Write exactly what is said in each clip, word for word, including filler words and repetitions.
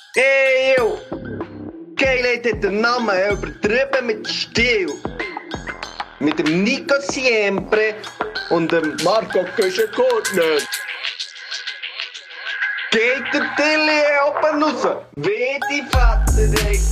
Hey, yo! Geilheit hat den Namen übertrieben mit Stil. Mit dem Nico Siempre und dem Marco Köschen-Gurtner. Geht der Tilly oben raus, wie die Vater, ey.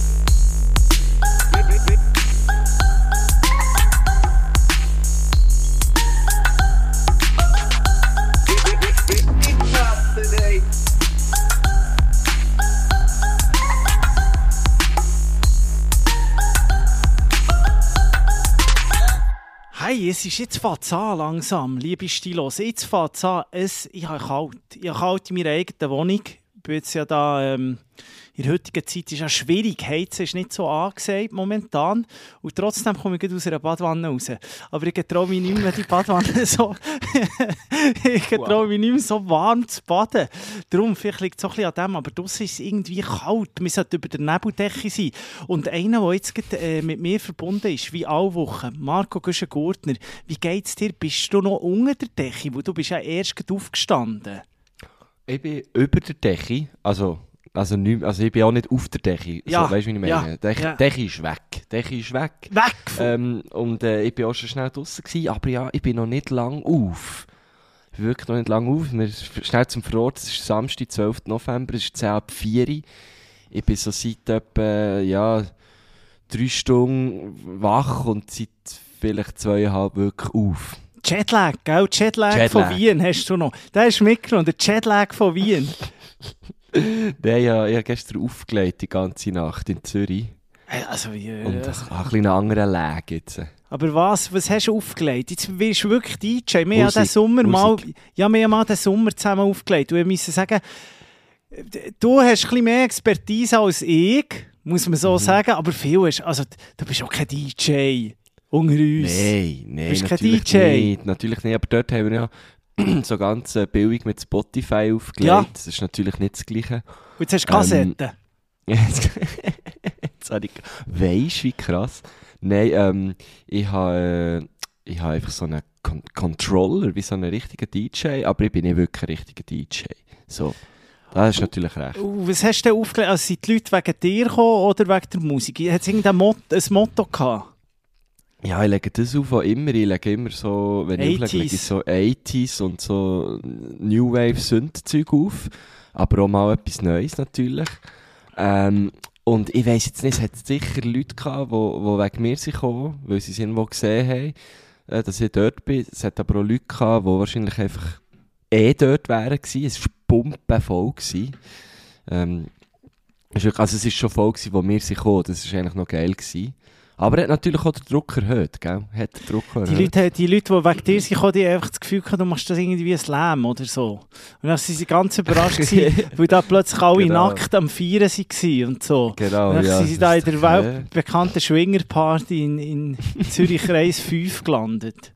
Hey, es ist jetzt fängt's an langsam, liebe Stilos. Jetzt fängt's an. Es, ich habe kalt. Ich habe kalt in meiner eigenen Wohnung. Ich bin jetzt ja da, ähm, in der heutigen Zeit ist es ja schwierig. Heizen ist nicht so angesagt momentan. Und trotzdem komme ich aus einer Badwanne raus. Aber ich traue mich nicht mehr, die Badwanne so... ich traue wow. mich nicht mehr so warm zu baden. Darum, vielleicht liegt es auch ein bisschen an dem, aber draussen ist es irgendwie kalt. Wir sollten über der Nebeldecke sein. Und einer, der jetzt gerade, äh, mit mir verbunden ist, wie alle Wochen, Marco Köschen-Gurtner, wie geht's dir? Bist du noch unter der Decke? Weil du bist ja erst gerade aufgestanden. Ich bin über der Decke, also... Also, nicht, also ich bin auch nicht auf der Decke, ja, so, weißt du, wie ich meine? Ja, Decke, ja. Decke ist weg, Decke ist weg. Weg! Ähm, und äh, ich bin auch schon schnell draussen gewesen, aber ja, ich bin noch nicht lang auf. Ich bin wirklich noch nicht lang auf. Wir schnell zum Verort, es ist Samstag, zwölften November, es ist zehn ab vier. Ich bin so seit etwa, ja, drei Stunden wach und seit vielleicht zweieinhalb wirklich auf. Jetlag, gell? Jetlag, Jetlag von Wien hast du noch. Da ist mitgenommen, der Jetlag von Wien. Nein, ja, ich habe gestern aufgelegt, die ganze Nacht in Zürich. Also, wie, äh, und ich habe ein anderen Lag jetzt. Aber was, was hast du aufgelegt? Jetzt wirst du wirklich D J. Wir haben ja den Sommer mal, ja, wir haben mal den Sommer zusammen aufgelegt. Und wir müssen sagen, du hast ein bisschen mehr Expertise als ich, muss man so mhm. sagen. Aber viel hast, also, du bist auch kein D J unter uns. Nein, nein, bist natürlich kein D J. nicht. Natürlich nicht, aber dort haben wir ja so ganz äh, billig mit Spotify aufgelegt. Ja. Das ist natürlich nicht das Gleiche. Und jetzt hast du Kassetten. Ähm, jetzt, jetzt habe ich... Weisst du, wie krass? Nein, ähm, ich habe äh, ich habe einfach so einen Con- Controller, wie so einen richtigen D J, aber ich bin nicht wirklich ein richtiger D J. So, das ist natürlich recht. Und was hast du denn aufgelegt? Also sind die Leute wegen dir gekommen oder wegen der Musik? Hat es irgendein Mot- ein Motto gehabt? Ja, ich lege das auf auch immer. Ich lege immer so, wenn ich auflege, lege ich so achtziger und so New Wave Synth-Zeug auf. Aber auch mal etwas Neues natürlich. Ähm, und ich weiss jetzt nicht, es hat sicher Leute gehabt, die wegen mir sind gekommen, weil sie es irgendwo gesehen haben, äh, dass ich dort bin. Es hat aber auch Leute gehabt, die wahrscheinlich einfach eh dort wären gewesen. Es war pumpenvoll gewesen. Ähm, also es war schon voll gewesen, wo wir sind gekommen. Das war eigentlich noch geil gewesen. Aber er hat natürlich auch den Druck erhöht, gell? Hat den Druck erhöht. Die Leute, die Leute, die wegen dir sind, die haben einfach das Gefühl gehabt, du machst das irgendwie ein Slam oder so. Und dann waren sie ganz überrascht gewesen, weil da plötzlich alle genau. nackt am Feiern waren und so. Genau, und dann ja. sind sie da in der weltbekannten Schwingerparty in, in Zürich Kreis fünf gelandet.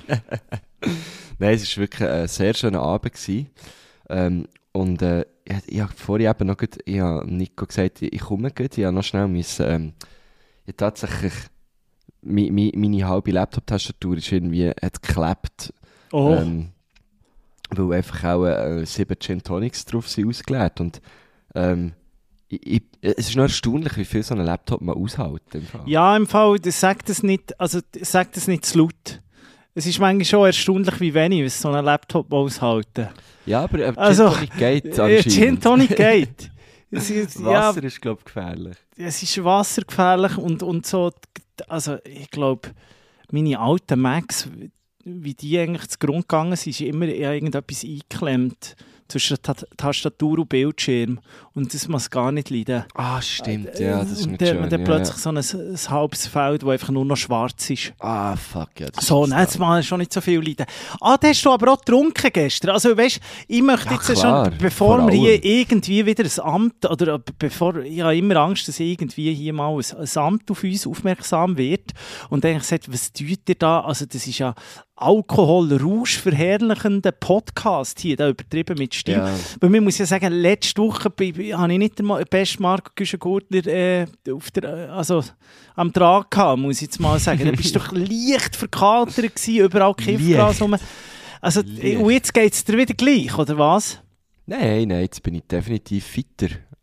Nein, es war wirklich ein sehr schöner Abend gewesen. Ähm, und äh, ich, ich habe vorhin eben noch gut, ich habe Nico gesagt, ich komme gut, ich habe noch schnell müssen, ähm, ja, tatsächlich, mi, mi, meine halbe Laptop-Tastatur ist irgendwie, hat geklebt. Oh. Ähm, weil einfach auch äh, sieben Gin Tonics drauf sind ausgeleert. Und ähm, ich, ich, es ist noch erstaunlich, wie viel so ein Laptop man aushält. Im Fall. Ja, im Fall, das sagt das nicht, also sagt das nicht zu laut. Es ist manchmal schon erstaunlich, wie wenig so ein Laptop aushält. Ja, aber äh, Gin also, Tonic geht anscheinend. Gin Tonic geht. Es ist, Wasser ja, ist, glaube ich, gefährlich. Es ist wassergefährlich und, und so, also ich glaube, meine alten Macs, wie die eigentlich zugrunde gegangen sind, ist immer irgendetwas eingeklemmt zwischen Tastatur und Bildschirm und das muss gar nicht leiden. Ah, stimmt, ja, das ist und nicht dann, schön. Und dann ja, plötzlich ja. so ein, ein halbes Feld, das einfach nur noch schwarz ist. Ah, fuck, ja. Das so, nein, jetzt mal schon nicht so viel leiden. Ah, da hast du aber auch getrunken gestern. Also weißt, ich möchte ja, jetzt klar, schon, bevor wir hier irgendwie wieder ein Amt, oder bevor, ich habe immer Angst, dass irgendwie hier mal ein, ein Amt auf uns aufmerksam wird und dann habe ich gesagt, was tut ihr da? Also das ist ja Alkohol-Rausch verherrlichender Podcast hier, da übertrieben mit Stil. Ja. Weil man muss ja sagen, letzte Woche habe ich nicht den besten Marco Köschen-Gurtner äh, auf der, also, am Trag gehabt, muss ich jetzt mal sagen. Da bist du doch leicht verkatert gewesen, überall Kiffglas rum. Also, Licht. Und jetzt geht es dir wieder gleich, oder was? Nein, nein, jetzt bin ich definitiv fitter.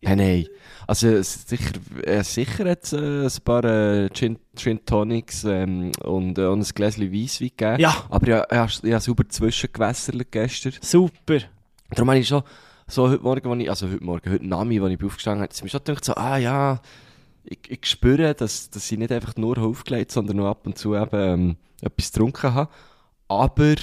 Hey, nein. Also sicher, äh, sicher hat es äh, ein paar äh, Gin, Gin Tonics ähm, und, äh, und ein Gläschen Weisswein gegeben. Ja. Aber ja, ich, ich, ich habe sauber zwischengewässert gestern. Super. Darum habe ich schon so heute Morgen, wo ich, also heute Morgen, heute Nami, als ich aufgestanden habe, ist mir schon gedacht, so, ah ja, ich, ich spüre, dass, dass ich nicht einfach nur aufgelegt, sondern noch ab und zu eben ähm, etwas getrunken habe. Aber,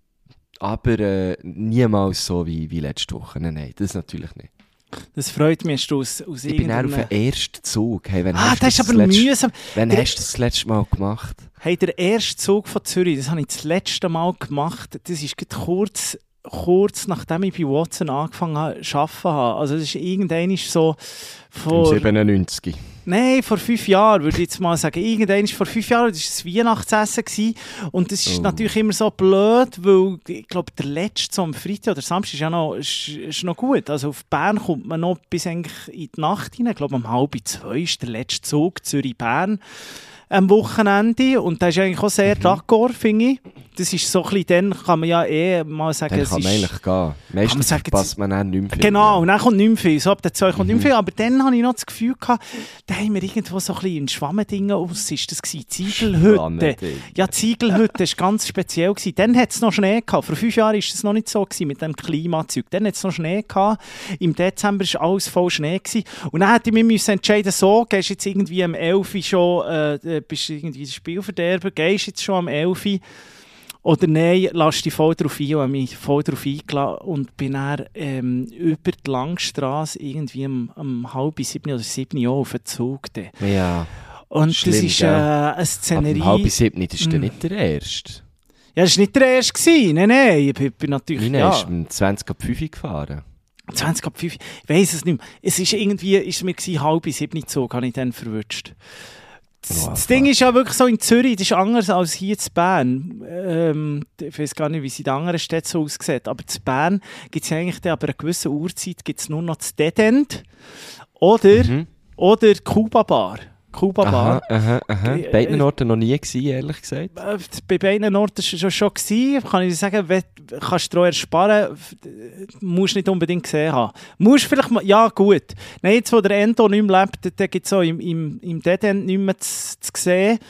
aber äh, niemals so wie, wie letzte Woche. Nein, nein, das natürlich nicht. Das freut mich, dass du aus, aus Ich bin dann auf den ersten Zug. Hey, wenn Ah, hast das ist das aber letzte, mühsam. Wann Der- hast du das, das letzte Mal gemacht? Hey, der erste Zug von Zürich, das habe ich das letzte Mal gemacht. Das ist gerade kurz, kurz nachdem ich bei Watson angefangen habe zu arbeiten habe. Also das ist irgendwann so Im vor... siebenundneunzig. Nein, vor fünf Jahren würde ich jetzt mal sagen. Irgendwann vor fünf Jahren, das war das Weihnachtsessen gewesen. Und das ist Oh. natürlich immer so blöd, weil ich glaube, der letzte, so am Freitag oder Samstag, ist ja noch, ist, ist noch gut. Also auf Bern kommt man noch bis eigentlich in die Nacht hinein. Ich glaube, um halb zwei ist der letzte Zug Zürich-Bern am Wochenende. Und das ist eigentlich auch sehr Mhm. d'accord, finde ich. Das ist so ein bisschen, dann kann man ja eh mal sagen, Dann es kann man ist... eigentlich gehen. Meistens sagen, verpasst man dann nicht mehr viel. Genau, und dann kommt nicht mehr viel. So ab der zwei kommt nicht Mhm. mehr viel. Aber dann hatte ich noch das Gefühl, gehabt, da haben wir irgendwo so ein bisschen ein Schwammending aus. Ist das gewesen? Ziegelhütte. Schwammending. Ja, Ziegelhütte war ganz speziell gewesen. Dann hat es noch Schnee gehabt. Vor fünf Jahren war es noch nicht so gewesen mit dem Klimazeug. Dann hat es noch Schnee gehabt. Im Dezember war alles voll Schnee gewesen. Und dann hätte ich mich entscheiden, so, gehst jetzt irgendwie am elf Uhr schon, äh, bist irgendwie der Spielverderber, gehst jetzt schon am elf Uhr. Oder nein, lass dich voll drauf ein und habe mich voll drauf eingeladen und bin dann ähm, über die Langstrasse irgendwie um, um halb sieben oder sieben Uhr auf den Zug. Dann. Ja. Und Schlimm, das ist äh, gell? eine Szenerie... Aber um halb sieben, das ist Mm. dann nicht der erste. Ja, das war nicht der erste gewesen. Nein, nein, ich bin, bin natürlich... Nein, ja. ist um zwanzig ab fünf gefahren. zwanzig ab fünf, ich weiss es nicht mehr. Es ist irgendwie, ist mir gewesen, halb sieben Zug, habe ich dann verwünscht. Das, Oh, das Ding ist ja wirklich so in Zürich, das ist anders als hier in Bern. Ähm, ich weiß gar nicht, wie es in den anderen Städten so aussieht, aber in Bern gibt es eigentlich dann, aber eine gewisse Uhrzeit gibt's nur noch das Dead End oder, Mhm. oder die Kuba Bar. Kuba Bar. Aha, aha, aha. Äh, Beiden äh, Orten noch nie gewesen, ehrlich gesagt. Äh, Bei beiden Orten war es schon, schon gewesen. Kann ich dir sagen, wenn, kannst du dir auch ersparen, f- musst nicht unbedingt gesehen haben. Musst vielleicht mal, ja gut. Nein, jetzt wo der Endo nicht mehr lebt, dann gibt es auch im, im, im Dead End nicht mehr zu, zu sehen.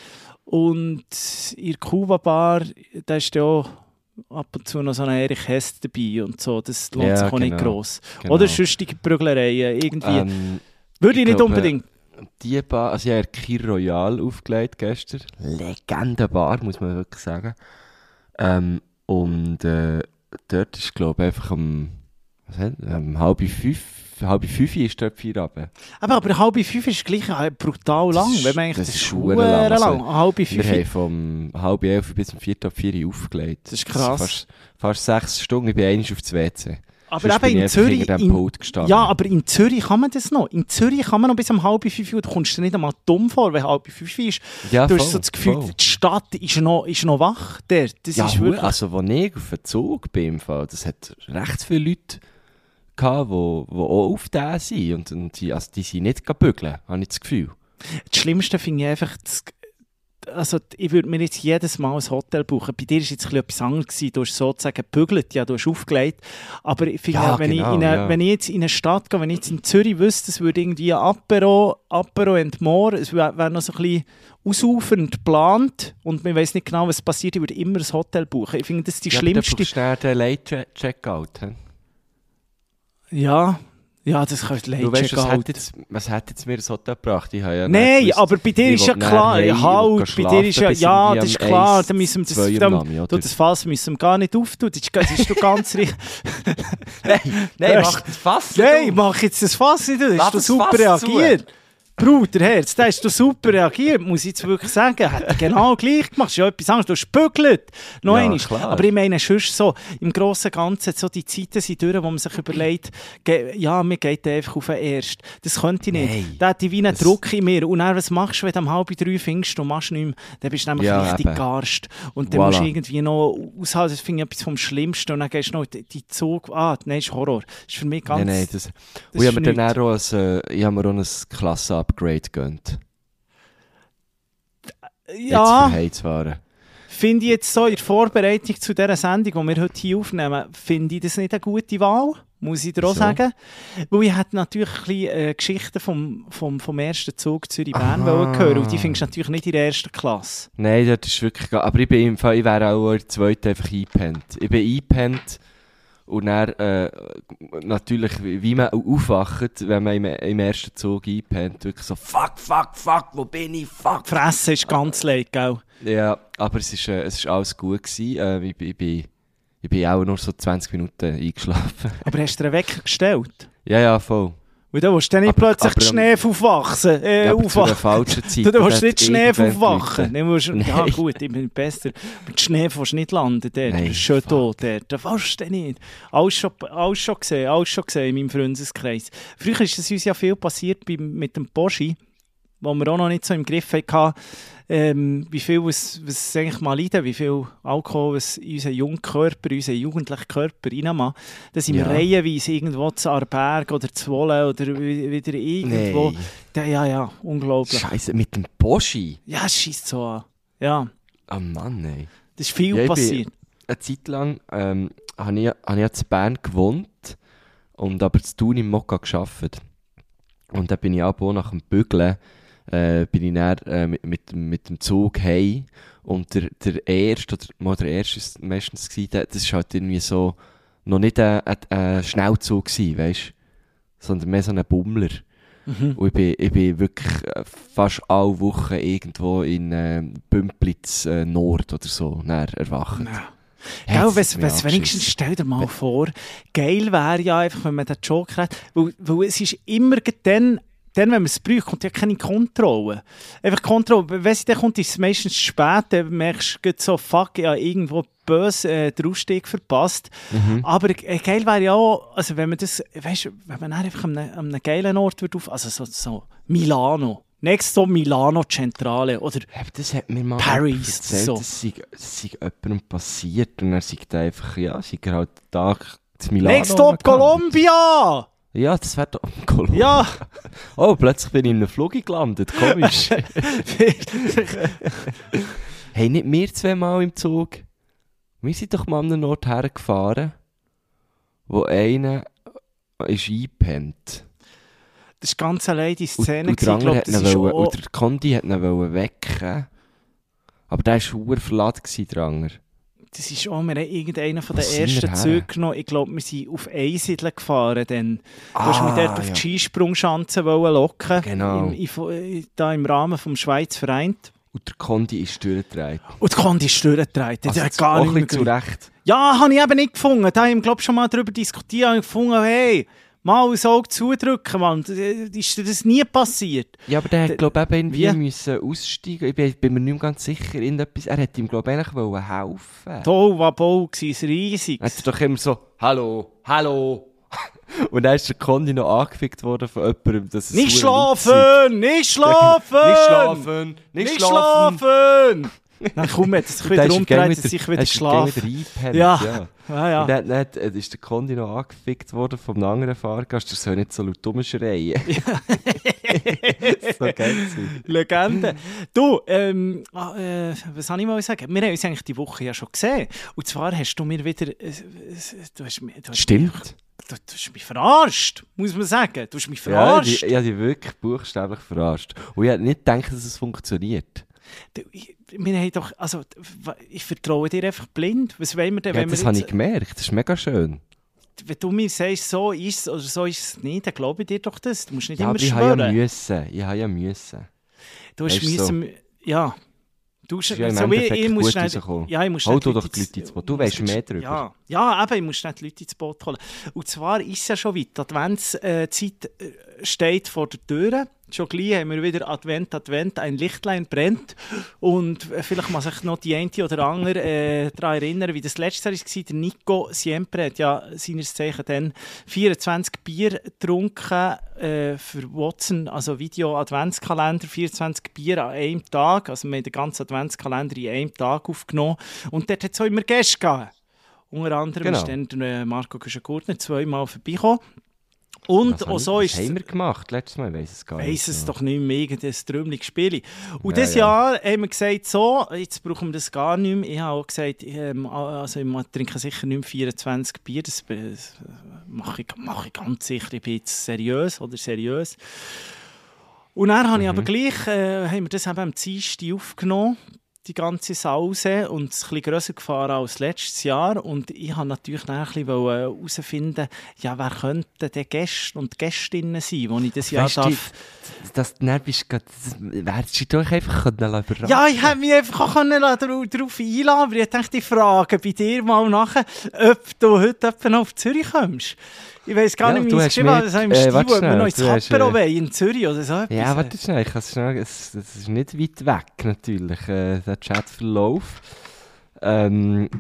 Und in der Kuba Bar, da ist ja auch ab und zu noch so ein Erich Hess dabei und so. Das lohnt Ja, sich auch nicht genau. gross. Genau. Oder sonstige Prügelereien, irgendwie. Ähm, Würde ich ich nicht glaube, unbedingt. Die Bar, also ich habe Kir Royal aufgelegt gestern. Legendenbar, muss man wirklich sagen. Ähm, und äh, dort ist, glaube ich, einfach um, was hat, um halb fünf, halb fünf ist dort Feierabend. Aber, aber halb fünf ist gleich äh, brutal lang. Das ist- Wenn man eigentlich das das ist ist verdammt lang. lang. Also, Halb Wir fünf. haben vom halb elf bis um viertel ab vier aufgelegt. Das ist krass. Fast, fast sechs Stunden. Ich bin einmal auf das W C. Aber Sonst bin eben ich in einfach Zürich... hinter dem In, Pult gestanden. ja, aber in Zürich kann man das noch. In Zürich kann man noch bis um halb fünf Uhr. Du kommst dir nicht einmal dumm vor, wenn halb fünf ist. Ja, Du voll, hast so das Gefühl, voll. die Stadt ist noch, ist noch wach. Der. Das Ja, ist hu- wirklich... also als ich auf den Zug bin, im Fall, das hat recht viele Leute gehabt, die, die auch auf den sind. Und, und die, also die sind nicht gebügeln, habe ich das Gefühl. Das Schlimmste finde ich einfach... Das, also, ich würde mir jetzt jedes Mal ein Hotel buchen. Bei dir war jetzt ein bisschen etwas anderes gewesen. Du hast sozusagen gebügelt, ja, du hast aufgelegt. Aber ich finde, Ja, wenn, genau, ich in eine, ja. wenn ich jetzt in eine Stadt gehe, wenn ich jetzt in Zürich wüsste, es würde irgendwie Apero, Apero and more, es wäre wär noch so ein bisschen ausufernd geplant und man weiß nicht genau, was passiert, ich würde immer ein Hotel buchen. Ich finde, das ist die Ja, aber dann schlimmste... brauchst du dann den Late-Checkout. he? Ja, ja, das könnte Du weißt, was Late-Checkout. hat, jetzt, was hat jetzt mir das Hotel gebracht? Ich habe ja Nein, nicht gewusst, aber bei dir ich ist ja will klar, nachher ja, heim halt, und bei dir ist ja, bis ja, irgendwie das ist um klar, eins, dann müssen wir das, zwei Uhr dann, am Abend, du, oder? das Fass müssen wir gar nicht auftun, das ist, das ist du ganz richtig. Nein, nein, Das- mach das Fass Nein, mach jetzt das Fass nicht, du Lass hast du das super Fass zu. reagiert. Bruderherz, da hast du super reagiert, muss ich jetzt wirklich sagen. Hat er genau gleich gemacht. Das ist ja etwas anderes. Du hast gebügelt. Noch Ja, einmal. klar. Aber ich meine, sonst so, im Grossen und Ganzen, so die Zeiten sind durch, wo man sich überlegt, ge- ja, mir geht der einfach auf den Ersten. Das könnte ich nicht. Nein. Da hat die wie einen Das- Druck in mir. Und dann, was machst du, wenn du um halb drei findest, du machst nichts mehr, dann bist du nämlich Ja, richtig eben. garst. Und dann Voilà. musst du irgendwie noch aushalten, das finde ich etwas vom Schlimmsten. Und dann gehst du noch die, die Zug, ah, nein, das ist Horror. Das ist für mich ganz... Nein, nein, das, das und ich ist habe mir dann für auch ein, äh, ich habe mir auch ein Klassen-Upgrade gegönnt. ja. Jetzt für heimzufahren. Finde ich jetzt so in der Vorbereitung zu dieser Sendung, die wir heute hier aufnehmen, finde ich das nicht eine gute Wahl? muss ich dir auch Wieso? sagen. Weil ich hätte natürlich ein bisschen äh, Geschichten vom, vom, vom ersten Zug Zürich-Bern Aha. hören und die findest du natürlich nicht in der ersten Klasse. Nein, das ist wirklich... gar- Aber ich bin im Fall, ich wäre auch in der zweiten einfach eingepennt. Ich bin eingepennt und dann äh, natürlich, wie wie man aufwacht, wenn man im, im ersten Zug einpennt, wirklich so «Fuck, fuck, fuck, wo bin ich? Fuck!» Die Fresse ist ganz leid, gell? Ja, aber es ist, äh, es ist alles gut gewesen. Äh, ich, ich, bin, ich bin auch nur so zwanzig Minuten eingeschlafen. Aber hast du den Wecker gestellt? Ja, ja, voll. Weil da willst du dann nicht Aber- plötzlich aber die am- Schnee aufwachsen. Äh, Ja, aber zu einer aufwachen. falschen Zeit. Du, du willst Das nicht hat Schnee irgendwann aufwachen. geläutet. Dann musst, Nein. ja gut, ich bin besser. Aber die Schnee kannst du nicht landen dort. Nein, Der Chateau dort. Da willst du nicht. Alles schon, alles schon gesehen, alles schon gesehen in meinem Freundeskreis. Früher ist es uns ja viel passiert bei, mit dem Poschi, wo wir auch noch nicht so im Griff hatten, ähm, wie viel was, was eigentlich mal leiden, wie viel Alkohol was in unseren jungen Körper, in unseren jugendlichen Körper reinmacht. Dann sind wir Ja. reihenweise irgendwo zu Aarberg oder zu Wolle oder wi- wieder irgendwo. Nein. Da, ja, ja, unglaublich. Scheiße, mit dem Poschi? Ja, es scheisst so an. Ja, Oh Mann, ey. das ist viel Ja, ich bin- passiert. Eine Zeit lang ähm, habe ich, habe ich in Bern gewohnt und aber zu Thun im Mokka gearbeitet. Und dann bin ich auch nach dem Bügeln äh, bin ich dann, äh, mit, mit, dem- mit dem Zug heim. Und der, der erste, oder mal der erste ist es meistens gewesen, der- das war halt irgendwie so, noch nicht ein, ein, ein Schnellzug gewesen, weisst, sondern mehr so ein Bummler. Mhm. Und ich bin, ich bin wirklich äh, fast alle Wochen irgendwo in äh, Bümplitz äh, Nord oder so näher erwacht. Ja. Hat's Gell, wes, mir wes, wenigstens angeschissen. stell dir mal vor, geil wäre ja einfach, wenn man den Joke hat, weil, weil es ist immer dann, dann, wenn man es braucht, kommt ja keine Kontrolle. Einfach Kontrolle, wenn sie dann kommt, ist es meistens zu spät, dann merkst du gleich so, fuck, ja, irgendwo böse äh, den Ausstieg verpasst. Mhm. Aber äh, geil wäre ja auch, also wenn man das, weißt du, wenn man dann einfach an einem, an einem geilen Ort wird auf, also so, so Milano, next to Milano Centrale oder Ja, aber das hat mir mal Paris, jemand erzählt, so. das sei, das sei jemandem passiert und er sagt einfach, ja, sei er halt den Tag zu Milano. next to gelandet. Colombia! Ja, das wäre doch Kolumbia. Ja! Oh, plötzlich bin ich in einem Flug gelandet, komisch. Hey, nicht wir zweimal im Zug. Wir sind doch mal an einen Ort hergefahren, wo einer ist eingepennt. Das war ganz allein die Und, Szene. und, der andere hat das ihn ist wollen, auch, und der Kondi hat ihn wollen wecken. Aber der war verdammt verladen, der andere. das ist auch, wir haben irgendeinen von Wo den sind wir ersten her? Zügen genommen. Ich glaube, wir sind auf Einsiedeln gefahren. Dann. Du hast mich dort auf ja. die Skisprungschanze wollen locken. Genau. Im, im, da im Rahmen vom Schweiz vereint. Und der Kondi ist durchgedreht. Und der Kondi ist durchgedreht. Der Also hat gar auch nicht ein mehr bisschen zu ge- Recht. Ja, habe ich eben nicht gefunden. Da haben wir, glaube ich, schon mal darüber diskutiert. Habe ich gefunden, hey, mal das Auge zudrücken, Mann. Das- Ist dir das nie passiert? Ja, aber der Der- hat, glaube ich, eben wie? irgendwie müssen aussteigen. Ich bin, bin mir nicht mehr ganz sicher. Irgendetwas. Er hat ihm, glaube ich, eigentlich wollen helfen. Toll, war Bau, es riesig. Er hat doch immer so, hallo, hallo. Und dann ist der Kondi noch angefickt worden von jemandem, dass es Nicht verdammt laut schlafen! Nicht schlafen! Nicht schlafen! Nicht Nicht schlafen! schlafen! Dann komm, hat er sich Und wieder dann ist er gleich umgedreht, dass ich wieder er ist er gleich schlafe. wieder eingepennt, Ja. ja. Ja, ja. Und dann, dann äh, ist der Kondi noch angefickt worden vom anderen Fahrgast, der soll nicht so laut rumschreien. So geil gewesen. Legende. Du, ähm, ah, äh, was soll ich mal sagen? Wir haben uns eigentlich die Woche ja schon gesehen. Und zwar hast du mir wieder... Äh, äh, du hast, mich- du hast Stimmt. Mich, du, du hast mich verarscht, muss man sagen. Du hast mich Ja, verarscht. die, ich habe dich wirklich buchstäblich verarscht. Und ich hätte nicht gedacht, dass es funktioniert. Du, ich, wir haben doch... Also, ich vertraue dir einfach blind. Was wollen wir denn, Ja, wenn das wir habe jetzt- ich gemerkt. Das ist mega schön. Wenn du mir sagst, so ist es oder so ist es nicht, dann glaube ich dir doch das. Du musst nicht Ja, immer aber ich habe ja schwören. müssen. Ich habe ja müssen. Du hast Weisst du, müssen... Ja. Du hast, ist ja im so wie- Endeffekt ich muss gut schnell- rausgekommen. Ja, ich muss Hol schnell du doch ins- die Leute ins Boot. Du muss weisst jetzt- mehr darüber. Ja, ja, eben, ich muss schnell die Leute ins Boot holen. Und zwar ist es ja schon weit. Die Adventszeit äh, steht vor der Tür. Schon gleich haben wir wieder Advent, Advent, ein Lichtlein brennt. Und äh, vielleicht kann sich noch die eine oder andere äh, daran erinnern, wie das letztes Jahr war. Der Nico Siempre hat ja seines Zeichen dann vierundzwanzig Bier getrunken äh, für Watson, also Video-Adventskalender, vierundzwanzig Bier an einem Tag. Also wir haben den ganzen Adventskalender in einem Tag aufgenommen. Und dort hat es auch immer Gäste gegeben. Unter anderem Genau. ist dann der Marco Küschen-Gurtner zweimal vorbeigekommen. Und was auch so was ist haben wir gemacht? Letztes Mal, ich weiss es gar nicht. Weiss es so. doch nicht mehr, irgendein trümmeliges Spiel. Und Ja, dieses ja. Jahr haben wir gesagt, so, jetzt brauchen wir das gar nicht mehr. Ich habe auch gesagt, ähm, also ich trinke sicher nicht mehr vierundzwanzig Bier. Das, das mache ich, mache ich ganz sicher. Ich bin jetzt seriös oder seriös. Und dann habe Mhm. ich aber gleich, äh, haben wir das eben am Dienstag aufgenommen, die ganze Sause, und es ein bisschen grösser gefahren als letztes Jahr. Und ich wollte natürlich dann ein bisschen herausfinden, ja, wer könnten denn Gäste und Gästinnen sein, die ich das Jahr Weißt du, darf. dass du dann bist, grad- das wärst du doch einfach können überraschen. Ja, ich hätte mich einfach auch können darauf darauf einladen, aber ich dachte, ich frage bei dir mal nachher, ob du heute etwa noch auf Zürich kommst. Ich weiss gar Ja, nicht, du wie ich es hast geschrieben habe. mir- Das haben äh, wir Stil, warte ob wir schnell, noch ins du hast, Kapero äh, wollen, in Zürich oder so etwas. Ja, warte schnell, ich kann es schnell, es, es ist nicht weit weg natürlich, äh, der Chatverlauf. Ähm,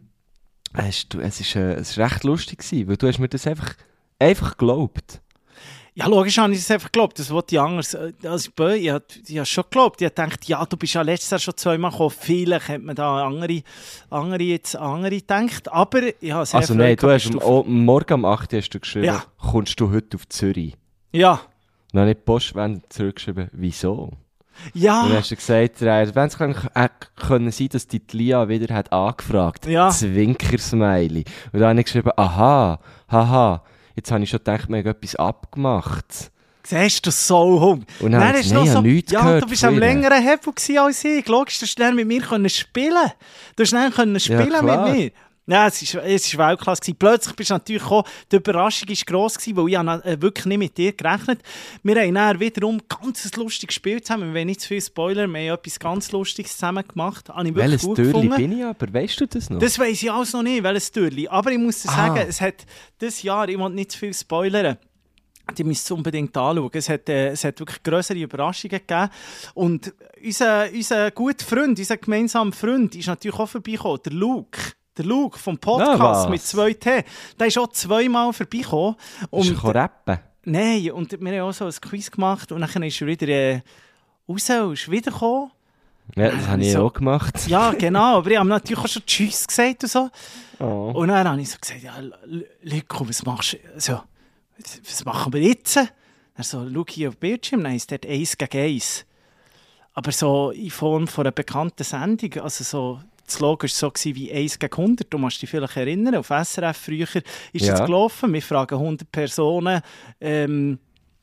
hast du, es, ist, äh, es ist recht lustig gewesen, weil du hast mir das einfach, einfach geglaubt. Ja, logisch habe ich es einfach geglaubt. Das wollte ich anders. Also, ich habe ich habe es schon geglaubt. Ich habe gedacht, ja, du bist ja letztes Jahr schon zweimal gekommen. Vielleicht hat man da andere, andere, jetzt andere gedacht. Aber ich habe sehr Also Freude nein, du gehabt, hast bist am, oh, morgen um acht Uhr hast du geschrieben, Ja. kommst du heute auf Zürich? Ja. Dann habe ich die Postwende zurückgeschrieben, wieso? Ja. Und dann hast du gesagt, wenn es äh, können sein, dass die Lia wieder hat angefragt. Ja. Zwinker-Smiley. Und dann habe ich geschrieben, aha, haha, jetzt habe ich schon gedacht, wir haben etwas abgemacht. Siehst du, so hung. Und dann habe ich ist gesagt, noch nein, ich so, habe nichts ja, gehört du bist von am ihr. längeren Hebel gewesen als ich. Logisch, du hast dann mit mir können spielen. Du hast dann können spielen klar. mit mir. Ja, es war es ist Weltklasse gewesen. Plötzlich bist du natürlich gekommen, die Überraschung war gross gewesen, weil ich habe äh, wirklich nicht mit dir gerechnet. Wir haben dann wiederum ganz ein lustiges Spiel zusammen. Wir wollen nicht zu viel Spoiler, wir haben etwas ganz Lustiges zusammen gemacht. Habe ich wirklich Welches gut Türli gefunden. bin ich aber? Weißt du das noch? Das weiss ich alles noch nicht, welches Türli. Aber ich muss dir Ah. sagen, es hat dieses Jahr, ich will nicht zu viel spoilern, die müsst es unbedingt anschauen. Es hat, äh, es hat wirklich grössere Überraschungen gegeben. Und unser, unser guter Freund, unser gemeinsamer Freund, ist natürlich auch vorbeigekommen, der Luke. Der Luke vom Podcast Ja, was? mit zwei T. Der ist auch zweimal vorbeigekommen. Ist Und, er rappen? nein, und wir haben auch so ein Quiz gemacht und dann ist er wieder äh, raus und ist wiedergekommen. Ja, das habe ich so- auch gemacht. Ja, genau, aber ich habe natürlich auch schon Tschüss gesagt und so. Oh. Und dann habe ich so gesagt, ja, Lüko, was machst du? Also, was machen wir jetzt? Er so, schau hier auf den Bildschirm, dann ist dort eins gegen eins. Aber so in Form von einer bekannten Sendung, also so, das Logo war so wie eins gegen hundert, du musst dich vielleicht erinnern, auf S R F früher ist Ja. das gelaufen, wir fragen hundert Personen, ähm,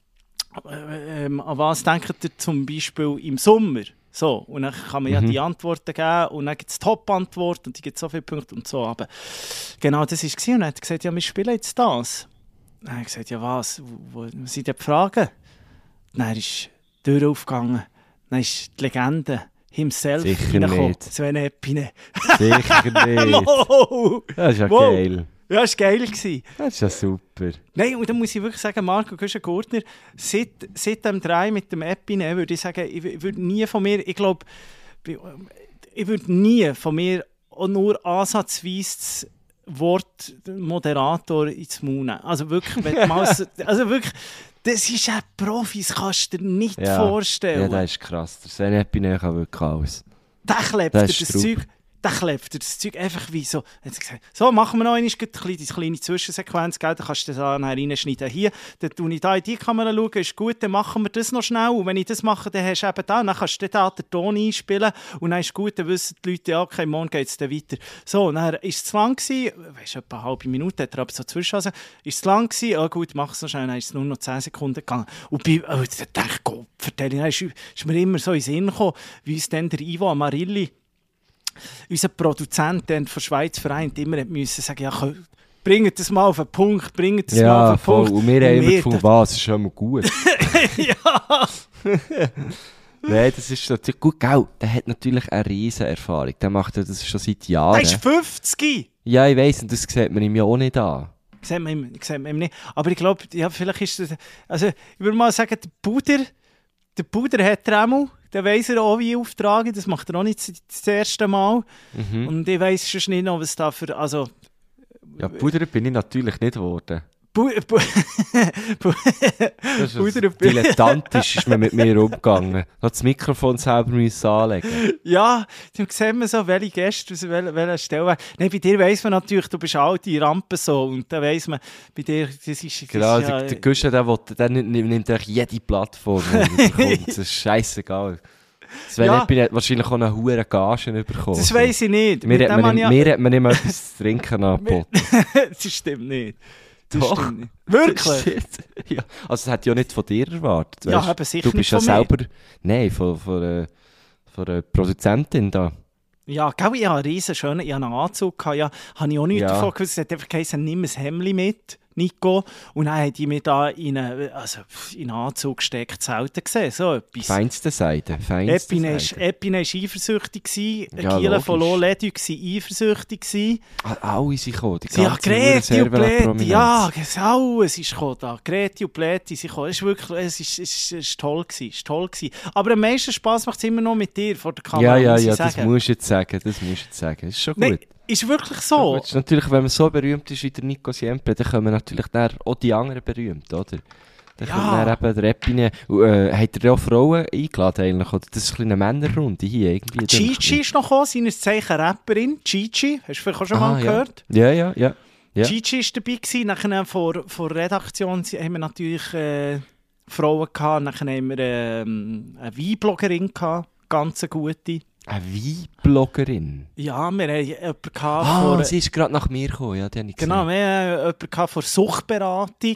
äh, ähm, an was denkt ihr zum Beispiel im Sommer? So, und dann kann man ja Mhm. die Antworten geben und dann gibt es Top-Antwort und die gibt so viele Punkte und so. Aber genau das war es. Und dann hat er gesagt, ja, wir spielen jetzt das. Dann habe ich gesagt, ja was, wo, wo sind die Fragen? Dann ist die Tür aufgegangen. Dann ist die Legende himself Sicher reingekommen. nicht. Sven Epine. Sicher nicht. Wow! Das ist ja Wow. geil. Ja, das war geil gewesen. Das ist ja super. Nein, und da muss ich wirklich sagen, Marco Güschen-Gurtner, seit, seit dem Drei mit dem Epine, würde ich sagen, ich w- würde nie von mir, ich glaube, ich würde nie von mir auch nur ansatzweise das Wort Moderator ins Mund nehmen. Also wirklich, wenn du mal, so- also wirklich, das ist ein Profi, das kannst du dir nicht Ja. vorstellen. Ja, das ist krass. Der Senepine kann wirklich alles. Der klebt Das dir ist das Strupp. Zeug, der klebt dir das Zeug einfach wie so. Hat sie gesagt, so, machen wir noch einmal eine kleine, die kleine Zwischensequenz, gell? Dann kannst du das da nachher reinschneiden. Hier, dann tue ich da in die Kamera schauen, ist gut, dann machen wir das noch schnell. Und wenn ich das mache, dann hast du eben da, dann kannst du da den Ton einspielen und dann ist gut, dann wissen die Leute, ja, okay, morgen geht es dann weiter. So, und dann ist es zu lang gewesen, weißt du, etwa eine halbe Minute, hat er aber so zwischenhasen, ist es zu lang gewesen, ja gut, mach es noch schnell, dann ist es nur noch zehn Sekunden gegangen. Und bei, oh, dann dachte ich, Gott, vertelle, dann ist, ist mir immer so in den Sinn gekommen, wie uns dann der Ivo Amarilli, unser Produzent der von Schweiz vereint, immer hat müssen sagen, ja, komm, bringt das mal auf den Punkt, bringt das mal Ja, auf den voll. Punkt. Und wir haben immer wir- gefunden, was, ist schon mal gut. Ja, Nein, das ist natürlich gut. Gell, der hat natürlich eine riesen Erfahrung. Der macht ja das schon seit Jahren. der ist fünfzig. Ja, ich weiss, und das sieht man ihm ja auch nicht an. Sieht man ihm, sieht man ihm nicht. Aber ich glaube, ja, vielleicht ist das, also ich würde mal sagen, der Puder, der Puder hat er auch mal, der weiss er auch, wie auftragen, das macht er auch nicht das, das erste Mal. Mhm. Und ich weiss schon nicht noch, was da für, also, Ja, Puder bin ich natürlich nicht geworden. Bu- bu- bu- Das ist dilettantisch ist man mit mir umgegangen. Noch das Mikrofon selber müssen anlegen. Ja, dann sieht man so, welche Gäste aus wel- welcher Stelle. Nein, bei dir weiss man natürlich, du bist alte Rampe so. Und dann weiss man, bei dir, das ist, das Genau, ist ja... der, der Guschen, der, will, der nimmt, nimmt eigentlich jede Plattform, die er bekommt. Das ist scheissegal. Sven Ja. Epine hat wahrscheinlich auch eine hohe Gage bekommen. Das weiss ich nicht. Mir Mit hat dem man, habe ich ihm- ja- mir hat man immer etwas zu trinken angeboten. Das stimmt nicht. Das Doch. stimmt nicht. Wirklich? Shit. Ja. Also, das hätte ich ja nicht von dir erwartet. Ja, weisst. eben sicher Du bist nicht ja von mir. selber... Nein, von, von, äh, von einer Produzentin da. Ja, gell, ich hatte einen riesen schönen, ich hatte einen Anzug, gehabt, ja, habe ich auch nichts Ja. davon gewusst. Es hat einfach geheißen, nimm ein Hemdli mit, Nico. Und dann hat die mir da in einen, also in einen Anzug gesteckt, selten gesehen, so etwas. Feinste Seite, feinste Epine Seite. war Epine ist eifersüchtig, gewesen, Ja, Giele von logisch. Loledu war eifersüchtig. gewesen. Ah, alle sind gekommen, die Ja, ganze Greti und Servela-Prominenz. Pleti, ja, alles ist gekommen da. Greti und Pleti sind gekommen. Es ist wirklich, es ist, es ist, es ist toll gewesen, es ist toll gewesen. Aber am meisten Spass macht es immer noch mit dir vor der Kamera, Ja, ja, muss ich ja, das sagen. musst du jetzt sagen, das musst du jetzt sagen. Das ist schon Nein, gut. ist wirklich so. Das ist natürlich, wenn man so berühmt ist wie der Nico Siempre, dann kommen natürlich dann auch die anderen berühmt, oder? Dann Ja. kommt dann eben der Epine. Äh, hat er auch Frauen eingeladen eigentlich? Oder das ist ein eine Männerrunde hier irgendwie. Gigi ist noch gekommen, seines Zeichen Rapperin. Gigi, hast du vielleicht auch schon Ah, mal ja. gehört? Ja, ja, ja. ja. Gigi war dabei gewesen. Nachher vor, vor der Redaktion haben wir natürlich äh, Frauen gehabt. Nachher haben wir ähm, eine Weinbloggerin gehabt, ganz eine gute. Eine Weinbloggerin. Ja, wir haben jemanden gehabt Ah, vor... sie ist gerade nach mir gekommen, ja, die habe ich gesehen. Genau, wir haben jemanden gehabt vor Suchtberatung.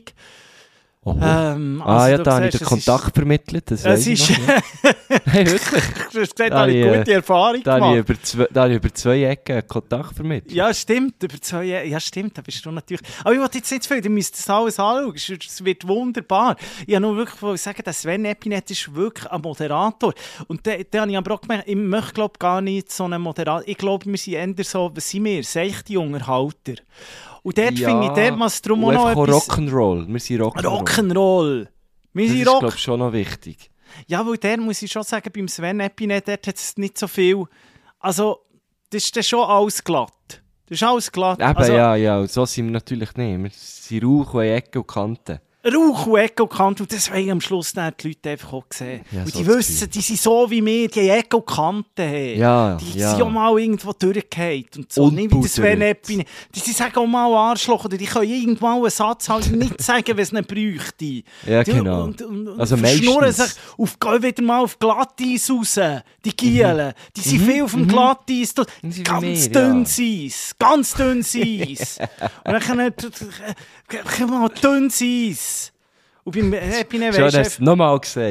Oho. Ähm, ah also ja, du da habe ich siehst, den es ist- Kontakt vermittelt, das Es weiss ist... ich noch, ja. Hey, wirklich? Du hast gesagt, da Da habe ich habe ich, gute Erfahrung Da habe ich gemacht. über zwei, da habe ich über zwei Ecken einen Kontakt vermittelt. Ja, stimmt, über zwei Jahre. Ja, stimmt, da bist du natürlich. Aber ich wollte jetzt nicht zu viel, du müsst das alles anschauen. Es es wird wunderbar. Ich wollte nur wirklich sagen, der Sven Epinet ist wirklich ein Moderator. Und da da habe ich aber auch gemerkt, ich möchte glaub, gar nicht so einen Moderator. Ich glaube, wir sind eher so, was sind wir? Seichte Unterhalter. Und dort Ja, finde ich, dort muss es darum auch und noch einfach auch etwas... Rock'n'Roll. Wir sind Rock'n'Roll. Rock'n'Roll. Wir Das sind ist, Rock... glaube ich, schon noch wichtig. Ja, weil der muss ich schon sagen, beim Sven Epinet, dort hat es nicht so viel... Also, das ist dann schon alles glatt. Das ist alles glatt. Eben, also, ja, ja, und so sind wir natürlich nicht. Wir sind Rauch und Ecken und Kanten. Rauch und Ecke und Kante. Und das wollen am Schluss dann die Leute einfach auch sehen. Ja, und so die das wissen, Gefühl. die sind so wie wir, die haben Ecke und Kante haben. Ja, Die ja. sind auch mal irgendwo durchgefallen. Und so. Und Nicht wie der Sven pudert. Epine. Die sie sagen auch mal Arschloch. Oder die können irgendwann einen Satz halt nicht sagen, wenn es nicht bräuchte. Ja, Die- genau. Und, und, und Also verschnurren meistens. sich auf, gehen wieder mal auf Glatteis raus. Die Gielen. Die sind Mhm, viel auf dem mhm. Glatteis. Da- Die sind wie Ganz wir, dünnes Eis. Ganz dünnes Eis. Und dann können wir mal dünnes Eis. Und beim Epine Schon, weisst hast du es nochmal gesagt.